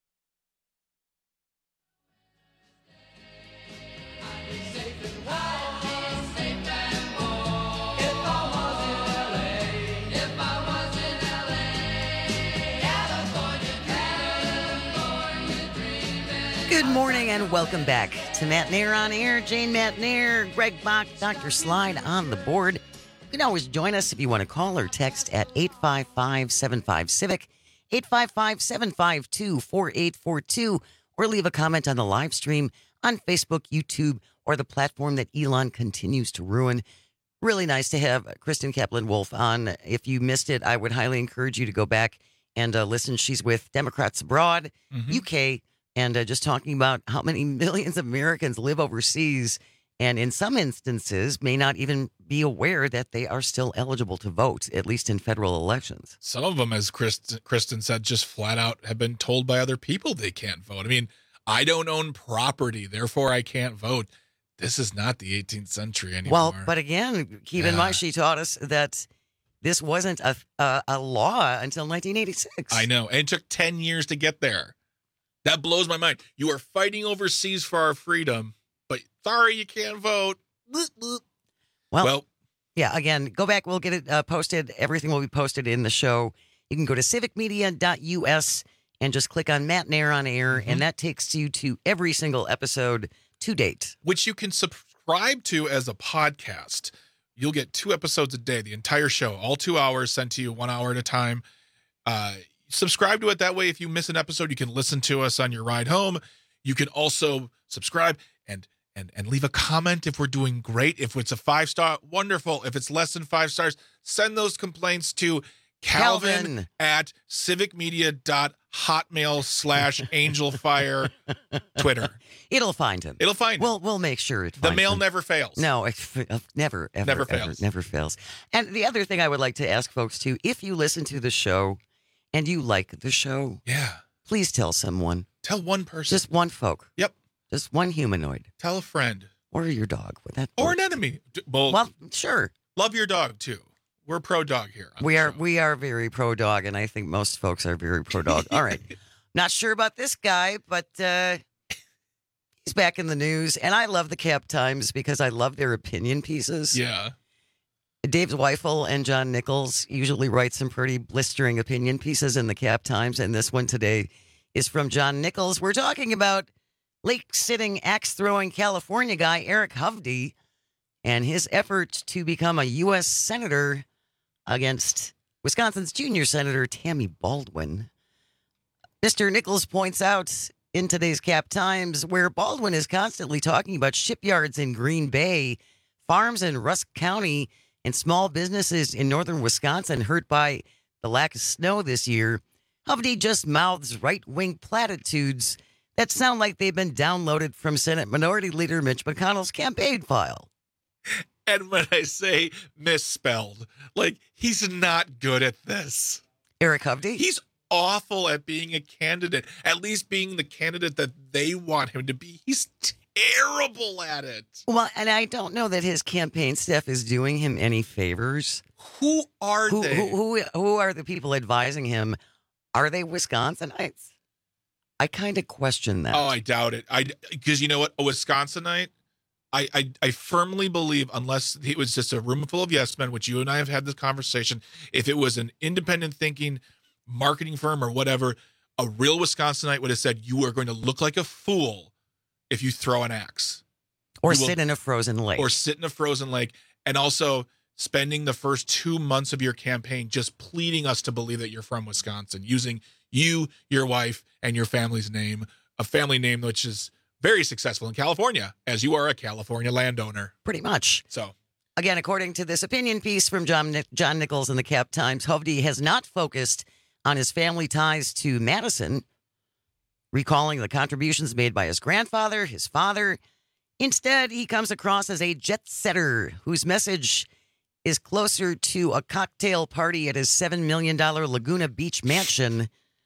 Good morning and welcome back to Matt Nair on Air. Jane Matt Nair, Greg Bach, Doctor Slide on the board. You can always join us if you want to call or text at eight five five, seven five, civic, eight five five, seven five two, four eight four two, or leave a comment on the live stream on Facebook, YouTube, or the platform that Elon continues to ruin. Really nice to have Kristen Kaplan-Wolf on. If you missed it, I would highly encourage you to go back and uh, listen. She's with Democrats Abroad, Mhm. U K, and uh, just talking about how many millions of Americans live overseas and in some instances may not even be aware that they are still eligible to vote, at least in federal elections. Some of them, as Kristen, Kristen said, just flat out have been told by other people they can't vote. I mean, I don't own property, therefore I can't vote. This is not the eighteenth century anymore. Well, but again, keep in Yeah. mind, she taught us that this wasn't a, a, a law until nineteen eighty-six. I know. And it took ten years to get there. That blows my mind. You are fighting overseas for our freedom, but sorry, you can't vote. Well, Well, yeah, again, go back. We'll get it uh, posted. Everything will be posted in the show. You can go to civic media dot U S and just click on Matt Nair on Air, and that takes you to every single episode to date. which you can subscribe to as a podcast. You'll get two episodes a day, the entire show, all two hours sent to you one hour at a time. Uh, subscribe to it. That way, if you miss an episode, you can listen to us on your ride home. You can also subscribe and and and leave a comment if we're doing great. If it's a five star, wonderful. If it's less than five stars, send those complaints to Calvin, Calvin. at civic media dot hotmail slash angelfire Twitter. It'll find him. It'll find him. We'll we'll make sure it. The finds mail him. never fails. No, it, uh, never, ever, Never ever, fails. never fails. And the other thing I would like to ask folks too: if you listen to the show and you like the show, Yeah. please tell someone. Tell one person. Just one folk. Yep. Just one humanoid. Tell a friend. Or your dog. With that. Or an enemy. D- Well, Well, sure. love your dog too. We're pro dog here. on We the are show. we are very pro dog, and I think most folks are very pro dog. All right. Not sure about this guy, but uh, he's back in the news, and I love the Cap Times because I love their opinion pieces. Yeah. Dave Zweifel and John Nichols usually write some pretty blistering opinion pieces in the Cap Times, and this one today is from John Nichols. We're talking about lake-sitting, axe-throwing California guy Eric Hovde and his effort to become a U S senator against Wisconsin's junior senator Tammy Baldwin. Mister Nichols points out in today's Cap Times where Baldwin is constantly talking about shipyards in Green Bay, farms in Rusk County, and small businesses in northern Wisconsin hurt by the lack of snow this year. Hovde just mouths right-wing platitudes that sound like they've been downloaded from Senate Minority Leader Mitch McConnell's campaign file. And when I say misspelled, like he's not good at this. Eric Hovde? He's awful at being a candidate, at least being the candidate that they want him to be. He's terrible at it. Well, and I don't know that his campaign staff is doing him any favors. Who are Who they? who who, who are the people advising him? Are they Wisconsinites? I kind of question that. Oh, I doubt it. I because you know what, a Wisconsinite. I, I I firmly believe, unless it was just a room full of yes men, which you and I have had this conversation, if it was an independent thinking marketing firm or whatever, a real Wisconsinite would have said, you are going to look like a fool if you throw an axe. Or You will- sit in a frozen lake. Or sit in a frozen lake. And also spending the first two months of your campaign just pleading us to believe that you're from Wisconsin, using you, your wife, and your family's name, a family name which is very successful in California, as you are a California landowner. Pretty much. So, again, according to this opinion piece from John, Nic- John Nichols in the Cap Times, Hovde has not focused on his family ties to Madison, recalling the contributions made by his grandfather, his father. Instead, he comes across as a jet setter whose message is closer to a cocktail party at his seven million dollars Laguna Beach mansion.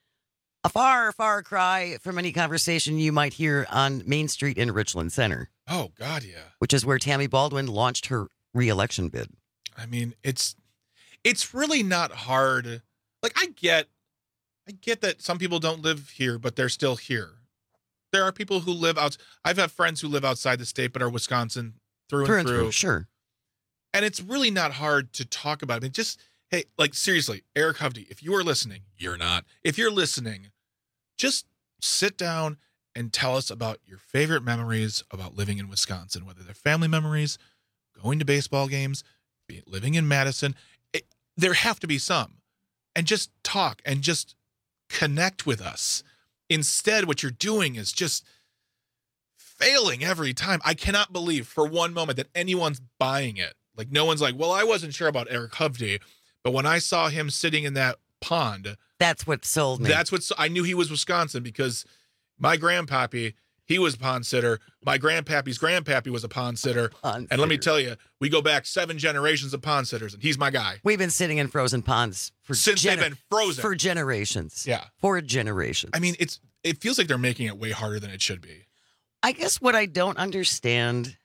A far, far cry from any conversation you might hear on Main Street in Richland Center. Oh, God, yeah. Which is where Tammy Baldwin launched her re-election bid. I mean, it's it's really not hard. Like, I get, I get that some people don't live here, but they're still here. There are people who live out. I've had friends who live outside the state, but are Wisconsin through, Through and and through. through, sure. And it's really not hard to talk about. I mean, just, hey, like, seriously, Eric Hovde, if you are listening, you're not. If you're listening, just sit down and tell us about your favorite memories about living in Wisconsin, whether they're family memories, going to baseball games, be- living in Madison. It, there have to be some. And just talk and just connect with us. Instead, what you're doing is just failing every time. I cannot believe for one moment that anyone's buying it. Like, no one's like, well, I wasn't sure about Eric Hovde, but when I saw him sitting in that pond, that's what sold me. That's what I knew he was Wisconsin, because my grandpappy, he was a pond sitter. My grandpappy's grandpappy was a pond sitter. Pond and let me sitter. tell you, we go back seven generations of pond sitters, and he's my guy. We've been sitting in frozen ponds for Since gener- they've been frozen. for generations. Yeah. For generations. I mean, it's it feels like they're making it way harder than it should be. I guess what I don't understand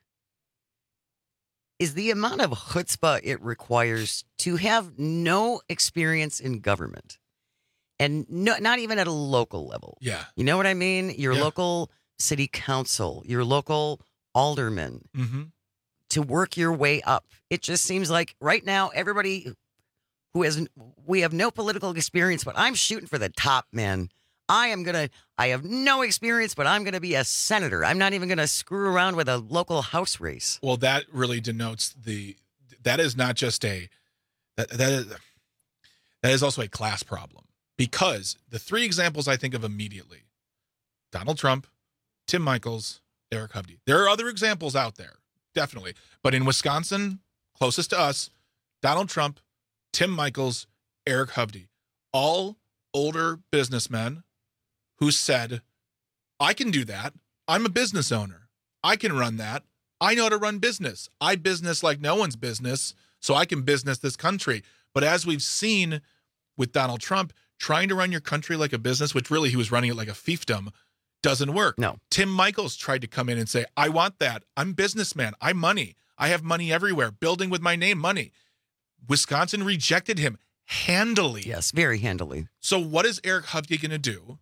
is the amount of chutzpah it requires to have no experience in government, and no, not even at a local level. Yeah. You know what I mean? Your Yeah. local city council, your local alderman, Mm-hmm. to work your way up. It just seems like right now, everybody who has, we have no political experience, but I'm shooting for the top, man. I am going to, I have no experience, but I'm going to be a senator. I'm not even going to screw around with a local house race. Well, that really denotes the, that is not just a, that, that is, that is also a class problem, because the three examples I think of immediately, Donald Trump, Tim Michels, Eric Hovde. There are other examples out there, definitely. But in Wisconsin, closest to us, Donald Trump, Tim Michels, Eric Hovde, all older businessmen who said, I can do that. I'm a business owner. I can run that. I know how to run business. I business like no one's business, so I can business this country. But as we've seen with Donald Trump, trying to run your country like a business, which really he was running it like a fiefdom, doesn't work. No. Tim Michels tried to come in and say, I want that. I'm a businessman. I'm money. I have money everywhere. Building with my name, money. Wisconsin rejected him handily. Yes, very handily. So what is Eric Hovde going to do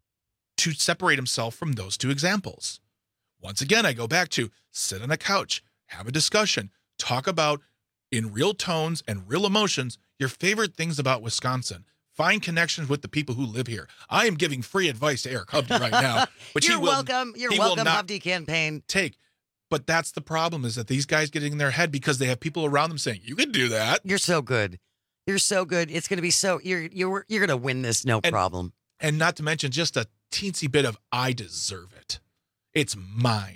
to separate himself from those two examples? Once again, I go back to sit on a couch, have a discussion, talk about in real tones and real emotions your favorite things about Wisconsin. Find connections with the people who live here. I am giving free advice to Eric Hovde right now. But You're he will, welcome. You're he will welcome, not Hovde campaign. Take. But that's the problem, is that these guys get in their head because they have people around them saying, you can do that. You're so good. You're so good. It's going to be so, you're you're you're going to win this, no And- problem. And not to mention just a teensy bit of I deserve it. It's mine.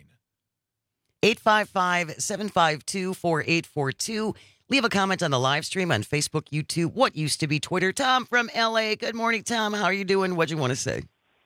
eight five five, seven five two, four eight four two. Leave a comment on the live stream on Facebook, YouTube, what used to be Twitter. Tom from L A. Good morning, Tom. How are you doing? What'd you want to say?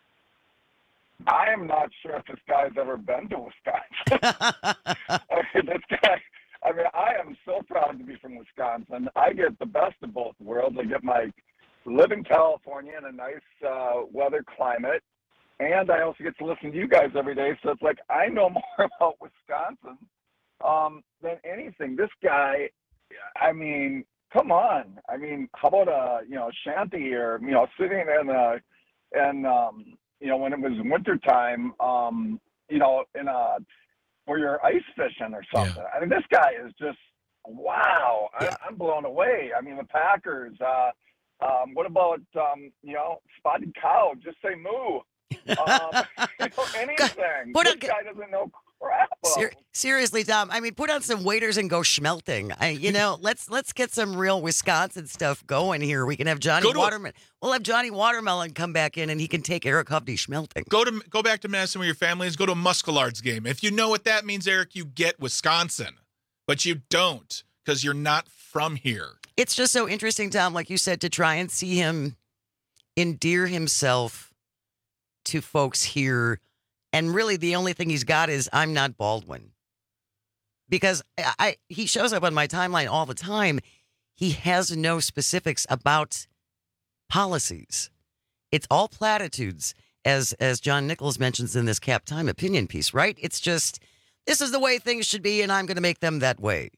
I am not sure if this guy's ever been to Wisconsin. I mean, this guy, I mean, I am so proud to be from Wisconsin. I get the best of both worlds. I get my live in California in a nice uh, weather climate, and I also get to listen to you guys every day. So it's like I know more about Wisconsin um, than anything. This guy, I mean, come on. I mean, how about a you know shanty or you know sitting in a and um, you know when it was wintertime, um, you know in a where you're ice fishing or something. Yeah. I mean, this guy is just wow. Yeah. I, I'm blown away. I mean, the Packers. Uh, um, what about um, you know spotted cow? Just say moo. um, you know, anything. Put this on- guy doesn't know crap. Ser- seriously, Tom. I mean, put on some waders and go schmelting. I, you know, let's let's get some real Wisconsin stuff going here. We can have Johnny Go to a- Watermelon. We'll have Johnny Watermelon come back in, and he can take Eric Hovde schmelting. Go to go back to Madison where your family is. Go to a Muskelards game. If you know what that means, Eric, you get Wisconsin, but you don't because you're not from here. It's just so interesting, Tom, like you said, to try and see him endear himself to folks here. And really the only thing he's got is I'm not Baldwin. Because I, I he shows up on my timeline all the time. He has no specifics about policies. It's all platitudes, as as John Nichols mentions in this Cap Time opinion piece, right? It's just, this is the way things should be, and I'm going to make them that way.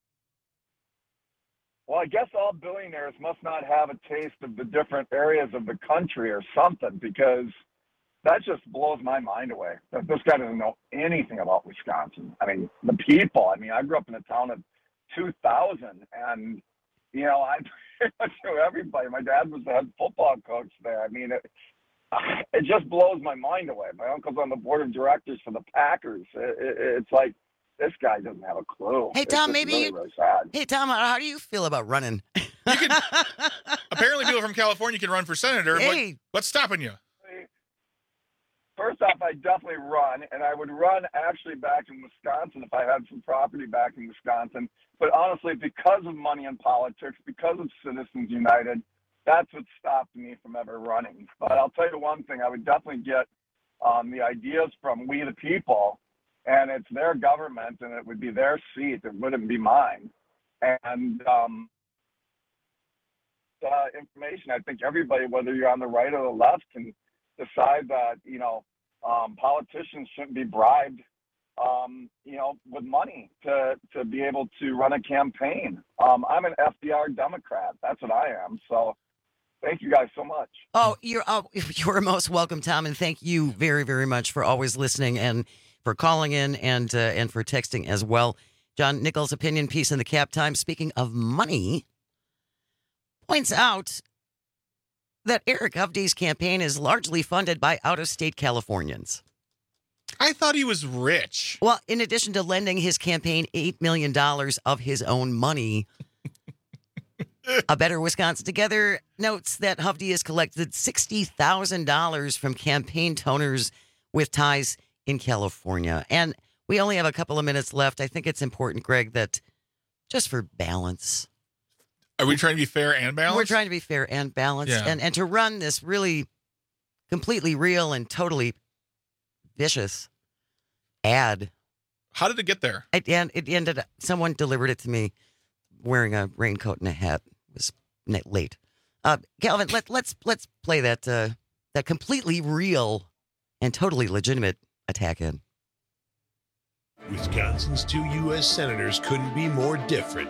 Well, I guess all billionaires must not have a taste of the different areas of the country or something, because that just blows my mind away. That this guy doesn't know anything about Wisconsin. I mean, the people. I mean, I grew up in a town of two thousand, and, you know, I pretty much knew everybody. My dad was the head football coach there. I mean, it, it just blows my mind away. My uncle's on the board of directors for the Packers. It, it, it's like, this guy doesn't have a clue. Hey, Tom, it's maybe really, you. really sad. Hey, Tom, how do you feel about running? Apparently, people from California can run for senator. Hey. What, what's stopping you? First off, I definitely run, and I would run actually back in Wisconsin if I had some property back in Wisconsin. But honestly, because of money in politics, because of Citizens United, that's what stopped me from ever running. But I'll tell you one thing, I would definitely get um, the ideas from we the people, and it's their government, and it would be their seat. It wouldn't be mine. And um, uh, information, I think everybody, whether you're on the right or the left, can decide that, you know, um, politicians shouldn't be bribed, um, you know, with money to, to be able to run a campaign. Um, I'm an F D R Democrat. That's what I am. So thank you guys so much. Oh, you're oh, you're most welcome, Tom, and thank you very, very much for always listening and for calling in and uh, and for texting as well. John Nichols' opinion piece in the Cap Times, speaking of money, points out that Eric Hovde's campaign is largely funded by out-of-state Californians. I thought he was rich. Well, in addition to lending his campaign eight million dollars of his own money, A Better Wisconsin Together notes that Hovde has collected sixty thousand dollars from campaign donors with ties in California. And we only have a couple of minutes left. I think it's important, Greg, that just for balance. Are we trying to be fair and balanced? We're trying to be fair and balanced. Yeah. And, and to run this really completely real and totally vicious ad. How did it get there? It, and it ended up, someone delivered it to me wearing a raincoat and a hat. It was n- late. Uh, Calvin, let, let's let's play that uh, that completely real and totally legitimate attack in. Wisconsin's two U S senators couldn't be more different.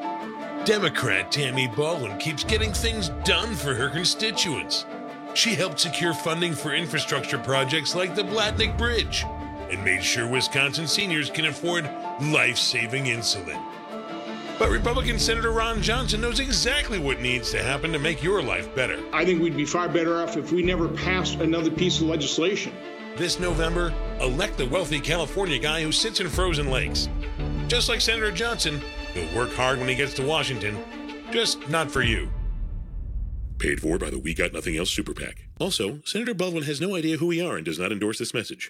Democrat Tammy Baldwin keeps getting things done for her constituents. She helped secure funding for infrastructure projects like the Blatnick Bridge and made sure Wisconsin seniors can afford life-saving insulin. But Republican Senator Ron Johnson knows exactly what needs to happen to make your life better. I think we'd be far better off if we never passed another piece of legislation. This November, elect the wealthy California guy who sits in frozen lakes. Just like Senator Johnson, he'll work hard when he gets to Washington, just not for you. Paid for by the We Got Nothing Else Super PAC. Also, Senator Baldwin has no idea who we are and does not endorse this message.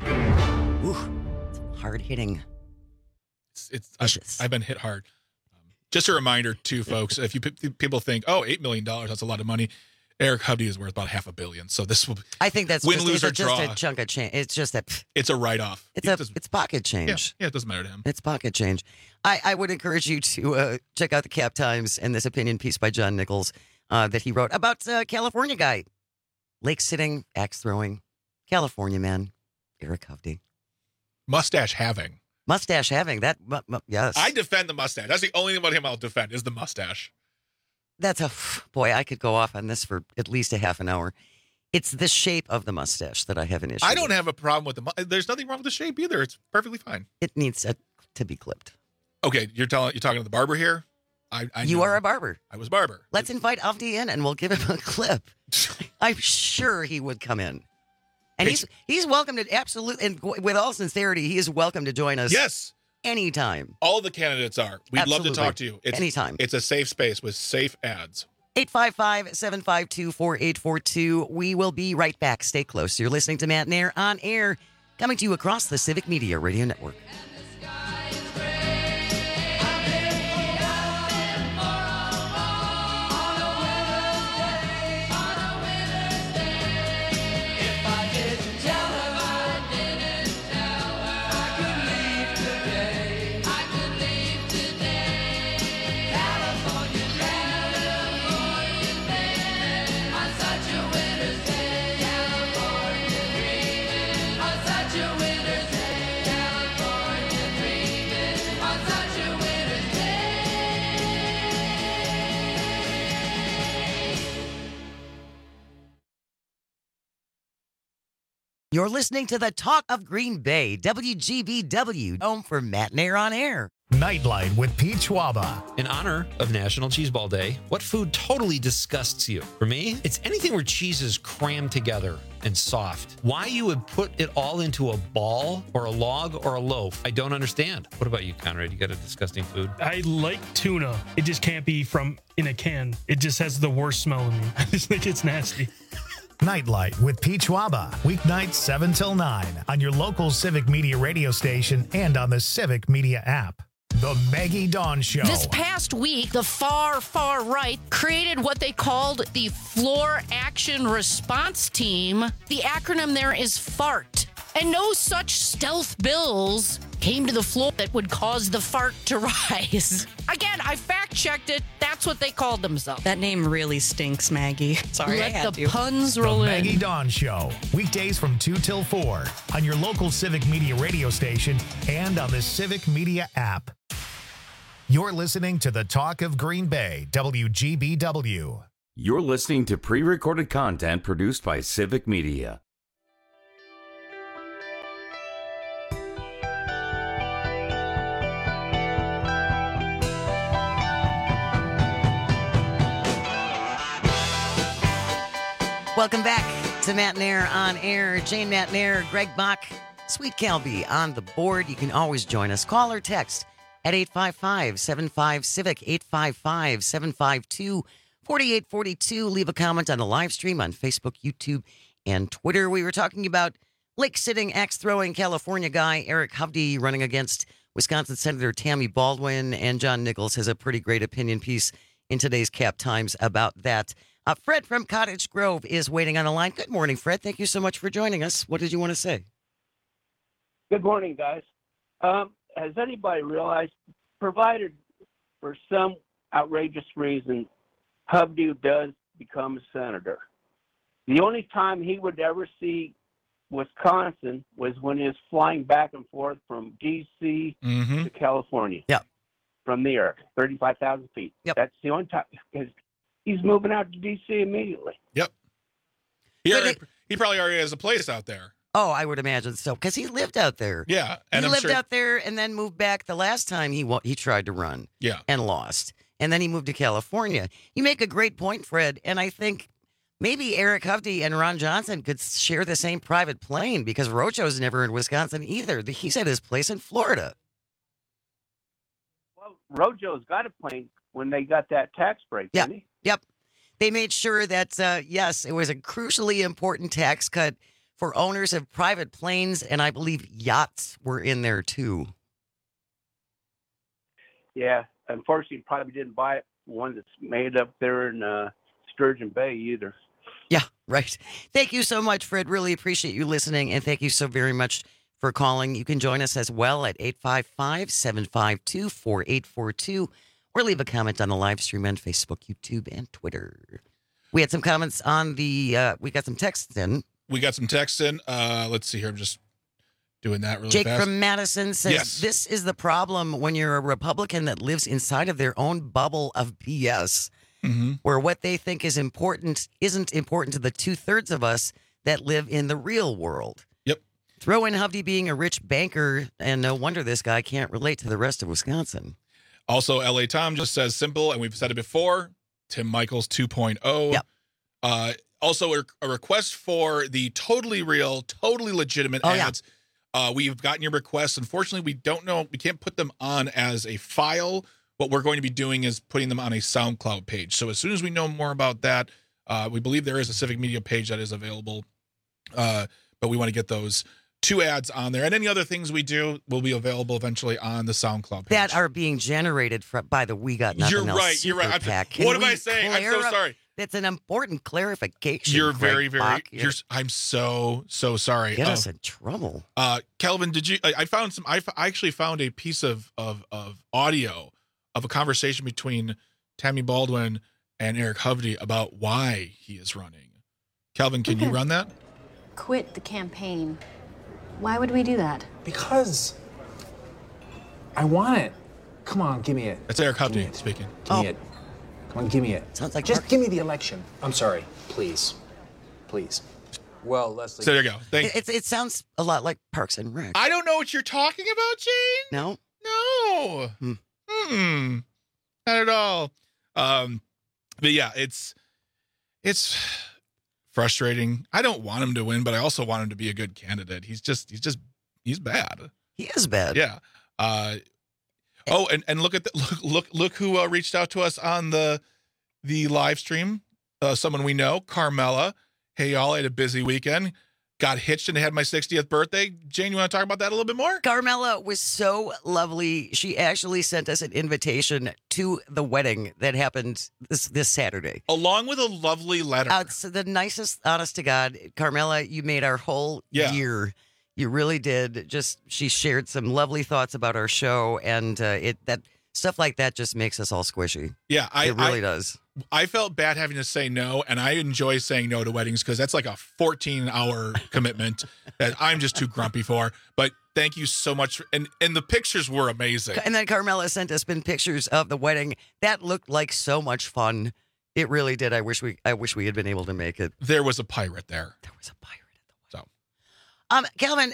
Ooh, hard hitting. It's, it's I've, I've been hit hard. Um, just a reminder, too, folks, if you people think, oh, eight million dollars, that's a lot of money. Eric Hovde is worth about half a billion. So this will I think that's win, just, lose, it's or a, just draw. a chunk of change. It's just that It's a write-off. It's a it's pocket change. Yeah, yeah, it doesn't matter to him. It's pocket change. I, I would encourage you to uh, check out the Cap Times and this opinion piece by John Nichols uh, that he wrote about uh, California guy, lake sitting, axe throwing, California man, Eric Hovde. Mustache having. Mustache having that. Mu- mu- yes, I defend the mustache. That's the only thing about him I'll defend is the mustache. That's a boy. I could go off on this for at least a half an hour. It's the shape of the mustache that I have an issue. I don't with. have a problem with the. mu- There's nothing wrong with the shape either. It's perfectly fine. It needs a, to be clipped. Okay, you're telling you're talking to the barber here. I, I You know. are a barber. I was barber. Let's invite Hovde in and we'll give him a clip. I'm sure he would come in. And he's he's welcome to absolutely, and with all sincerity, he is welcome to join us. Yes. Anytime. All the candidates are. We'd Absolutely. love to talk to you. It's, Anytime. It's a safe space with safe ads. eight five five, seven five two, four eight four two. We will be right back. Stay close. You're listening to Matt Nair on air, coming to you across the Civic Media Radio Network. You're listening to the Talk of Green Bay, W G B W, home for Matt Nair on Air. Nightlight with Pete Schwaba. In honor of National Cheeseball Day, what food totally disgusts you? For me, it's anything where cheese is crammed together and soft. Why you would put it all into a ball or a log or a loaf, I don't understand. What about you, Conrad? You got a disgusting food? I like tuna. It just can't be from in a can. It just has the worst smell in me. I just think it's nasty. Nightlight with Pete Schwaba. Weeknights seven till nine on your local Civic Media radio station and on the Civic Media app. The Maggie Dawn Show. This past week, the far, far right created what they called the Floor Action Response Team. The acronym there is FART. And no such stealth bills came to the floor that would cause the fart to rise. Again, I fact-checked it. That's what they called themselves. That name really stinks, Maggie. Sorry, Let I had the to. puns roll the in. Maggie Dawn Show. Weekdays from two till four on your local Civic Media radio station and on the Civic Media app. You're listening to the Talk of Green Bay, W G B W. You're listening to pre-recorded content produced by Civic Media. Welcome back to Matt Nair on Air. Jane Matt Nair, Greg Bach, Sweet Calby on the board. You can always join us. Call or text at eight five five, seven five, CIVIC, eight five five, seven five two, four eight four two. Leave a comment on the live stream on Facebook, YouTube, and Twitter. We were talking about lake-sitting, axe-throwing California guy Eric Hovde running against Wisconsin Senator Tammy Baldwin, and John Nichols has a pretty great opinion piece in today's Cap Times about that. Uh, Fred from Cottage Grove is waiting on the line. Good morning, Fred. Thank you so much for joining us. What did you want to say? Good morning, guys. Um, has anybody realized, provided for some outrageous reason, Hovde does become a senator, the only time he would ever see Wisconsin was when he was flying back and forth from D C mm-hmm. to California. Yep. From the air, thirty-five thousand feet. Yep. That's the only time, because he's moving out to D C immediately. Yep. He, already, he probably already has a place out there. Oh, I would imagine so, because he lived out there. Yeah. And he I'm lived sure... out there and then moved back the last time he wa- he tried to run. Yeah. And lost. And then he moved to California. You make a great point, Fred, and I think maybe Eric Hovde and Ron Johnson could share the same private plane, because Rocho's never in Wisconsin either. He's at his place in Florida. Well, Rojo's got a plane when they got that tax break, Yeah. didn't he? Yep. They made sure that, uh, yes, it was a crucially important tax cut for owners of private planes, and I believe yachts were in there too. Yeah. Unfortunately, probably didn't buy it, one that's made up there in uh, Sturgeon Bay either. Yeah, right. Thank you so much, Fred. Really appreciate you listening, and thank you so very much for calling. You can join us as well at eight five five, seven five two, four eight four two, or leave a comment on the live stream on Facebook, YouTube, and Twitter. We had some comments on the, uh, we got some texts in. We got some texts in. Uh, let's see here. I'm just doing that really Jake fast. from Madison says, yes. This is the problem when you're a Republican that lives inside of their own bubble of B S, mm-hmm. where what they think is important isn't important to the two-thirds of us that live in the real world. Yep. Throw in Hovde being a rich banker, and no wonder this guy can't relate to the rest of Wisconsin. Also, L A Tom just says simple, and we've said it before, Tim Michaels two point oh. Yep. Uh, also, a, a request for the totally real, totally legitimate Oh, ads. Yeah. Uh, we've gotten your requests. Unfortunately, we don't know. We can't put them on as a file. What we're going to be doing is putting them on a SoundCloud page. So as soon as we know more about that, uh, we believe there is a Civic Media page that is available. Uh, but we want to get those two ads on there. And any other things we do will be available eventually on the SoundCloud page. That are being generated from, by the We Got Nothing You're Else right. You're right. Super I'm- PAC. Can what am we I saying? I'm so clar- sorry. That's an important clarification. You're Greg very, very. Bach. You're, I'm so, so sorry. Get Uh, us in trouble. Uh, Kelvin, did you? I, I found some. I, f- I actually found a piece of, of of audio of a conversation between Tammy Baldwin and Eric Hovde about why he is running. Kelvin, can you run that? Quit the campaign. Why would we do that? Because I want it. Come on, give me it. That's Eric Hovde speaking. Give me it. Come on, give me it. Sounds like just Mark- give me the election. I'm sorry, please, please. Well, Leslie. So there you go. Thank It, it, it sounds a lot like Parks and Rec. I don't know what you're talking about, Jane. No? No. Hmm. Hmm. Not at all. Um, but yeah, it's it's frustrating. I don't want him to win, but I also want him to be a good candidate. He's just he's just he's bad. He is bad. Yeah. Uh, oh, and, and look at the, look look look who uh, reached out to us on the the live stream. Uh, someone we know, Carmela. Hey y'all, I had a busy weekend. Got hitched and had my sixtieth birthday. Jane, you want to talk about that a little bit more? Carmela was so lovely. She actually sent us an invitation to the wedding that happened this this Saturday. Along with a lovely letter. Uh, it's the nicest, honest to God. Carmela, you made our whole Yeah. year. You really did. Just she shared some lovely thoughts about our show, and uh, it that stuff like that just makes us all squishy. Yeah, I, it really I, does. I felt bad having to say no, and I enjoy saying no to weddings because that's like a fourteen hour commitment that I'm just too grumpy for. But thank you so much. For, and, and the pictures were amazing. And then Carmela sent us been pictures of the wedding. That looked like so much fun. It really did. I wish we I wish we had been able to make it. There was a pirate there. There was a pirate at the wedding. So, um, Calvin,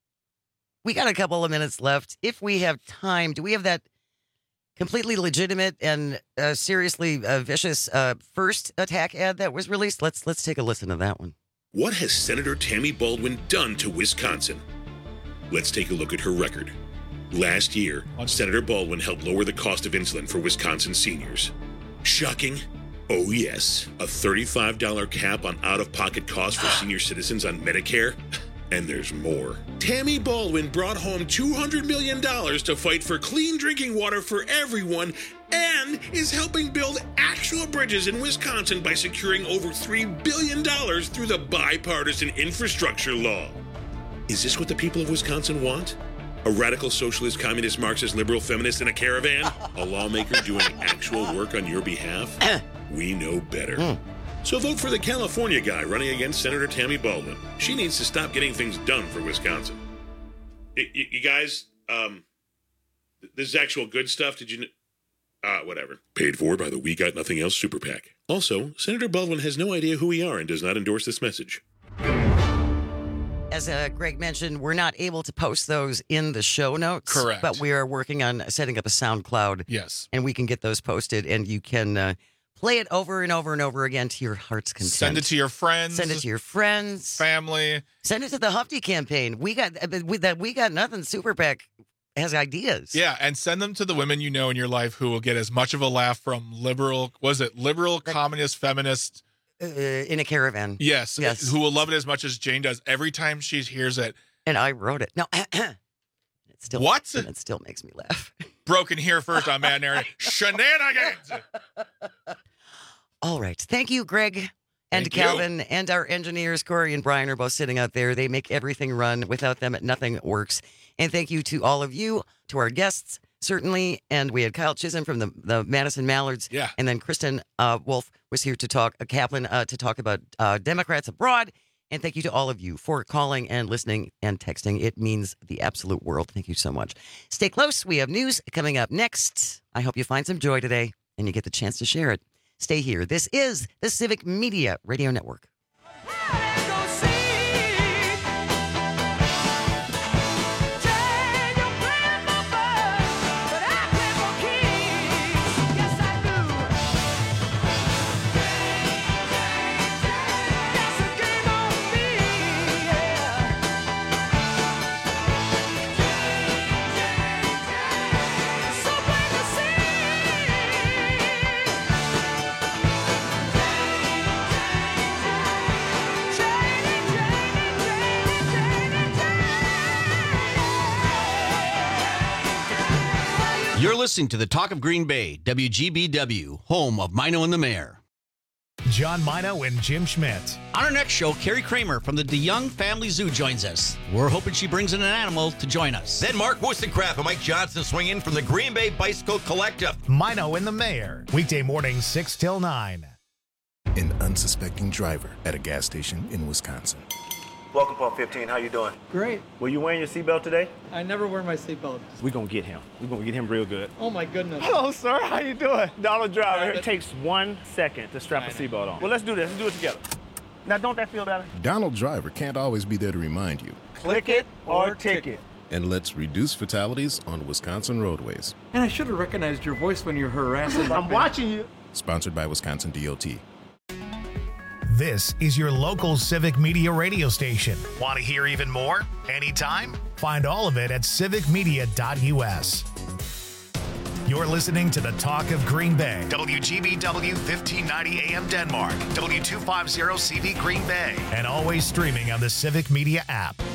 we got a couple of minutes left. If we have time, do we have that completely legitimate and uh, seriously uh, vicious uh, first attack ad that was released? Let's let's take a listen to that one. What has Senator Tammy Baldwin done to Wisconsin? Let's take a look at her record. Last year, Senator Baldwin helped lower the cost of insulin for Wisconsin seniors. Shocking? Oh yes, a thirty-five dollars cap on out-of-pocket costs for senior citizens on Medicare. And there's more. Tammy Baldwin brought home two hundred million dollars to fight for clean drinking water for everyone and is helping build actual bridges in Wisconsin by securing over three billion dollars through the bipartisan infrastructure law. Is this what the people of Wisconsin want? A radical socialist, communist, Marxist, liberal, feminist in a caravan? A lawmaker doing actual work on your behalf? We know better. So vote for the California guy running against Senator Tammy Baldwin. She needs to stop getting things done for Wisconsin. Y- y- you guys, um, this is actual good stuff. Did you kn- Uh, whatever. Paid for by the We Got Nothing Else Super PAC. Also, Senator Baldwin has no idea who we are and does not endorse this message. As uh, Greg mentioned, we're not able to post those in the show notes. Correct. But we are working on setting up a SoundCloud. Yes. And we can get those posted, and you can uh, play it over and over and over again to your heart's content. Send it to your friends. Send it to your friends. Family. Send it to the Huffy campaign. We got we, that We Got Nothing Super PAC has ideas. Yeah, and send them to the women you know in your life who will get as much of a laugh from liberal, was it liberal, communist, feminist? Uh, in a caravan. Yes, Yes. who will love it as much as Jane does every time she hears it. And I wrote it. No, it still What? It still makes me laugh. Broken here first on Mad Narrative. Shenanigans! All right. Thank you, Greg and Thank you. Calvin, and our engineers, Corey and Brian, are both sitting out there. They make everything run. Without them, nothing works. And thank you to all of you, to our guests, certainly. And we had Kyle Chisholm from the, the Madison Mallards. Yeah. And then Kristen uh, Wolf was here to talk, uh, Kaplan, uh, to talk about uh, Democrats abroad. And thank you to all of you for calling and listening and texting. It means the absolute world. Thank you so much. Stay close. We have news coming up next. I hope you find some joy today and you get the chance to share it. Stay here. This is the Civic Media Radio Network. You're listening to the Talk of Green Bay, W G B W, home of Mino and the Mayor. John Mino and Jim Schmidt. On our next show, Carrie Kramer from the DeYoung Family Zoo joins us. We're hoping she brings in an animal to join us. Then Mark Wostencraft and Mike Johnson swing in from the Green Bay Bicycle Collective. Mino and the Mayor. Weekday mornings, six till nine. An unsuspecting driver at a gas station in Wisconsin. Welcome, Pump fifteen. How you doing? Great. Were you wearing your seatbelt today? I never wear my seatbelt. We're gonna get him. We're gonna get him real good. Oh my goodness. Hello, sir. How you doing? Dollar Driver. It takes one second to strap a seatbelt on. Well, let's do this. Let's do it together. Now, don't that feel better? Donald Driver can't always be there to remind you. Click it or ticket. And let's reduce fatalities on Wisconsin roadways. And I should have recognized your voice when you're harassing. I'm watching you. Sponsored by Wisconsin D O T. This is your local Civic Media radio station. Want to hear even more? Anytime? Find all of it at civic media dot u s. You're listening to the Talk of Green Bay. W G B W fifteen ninety A M Denmark. W two fifty C V Green Bay. And always streaming on the Civic Media app.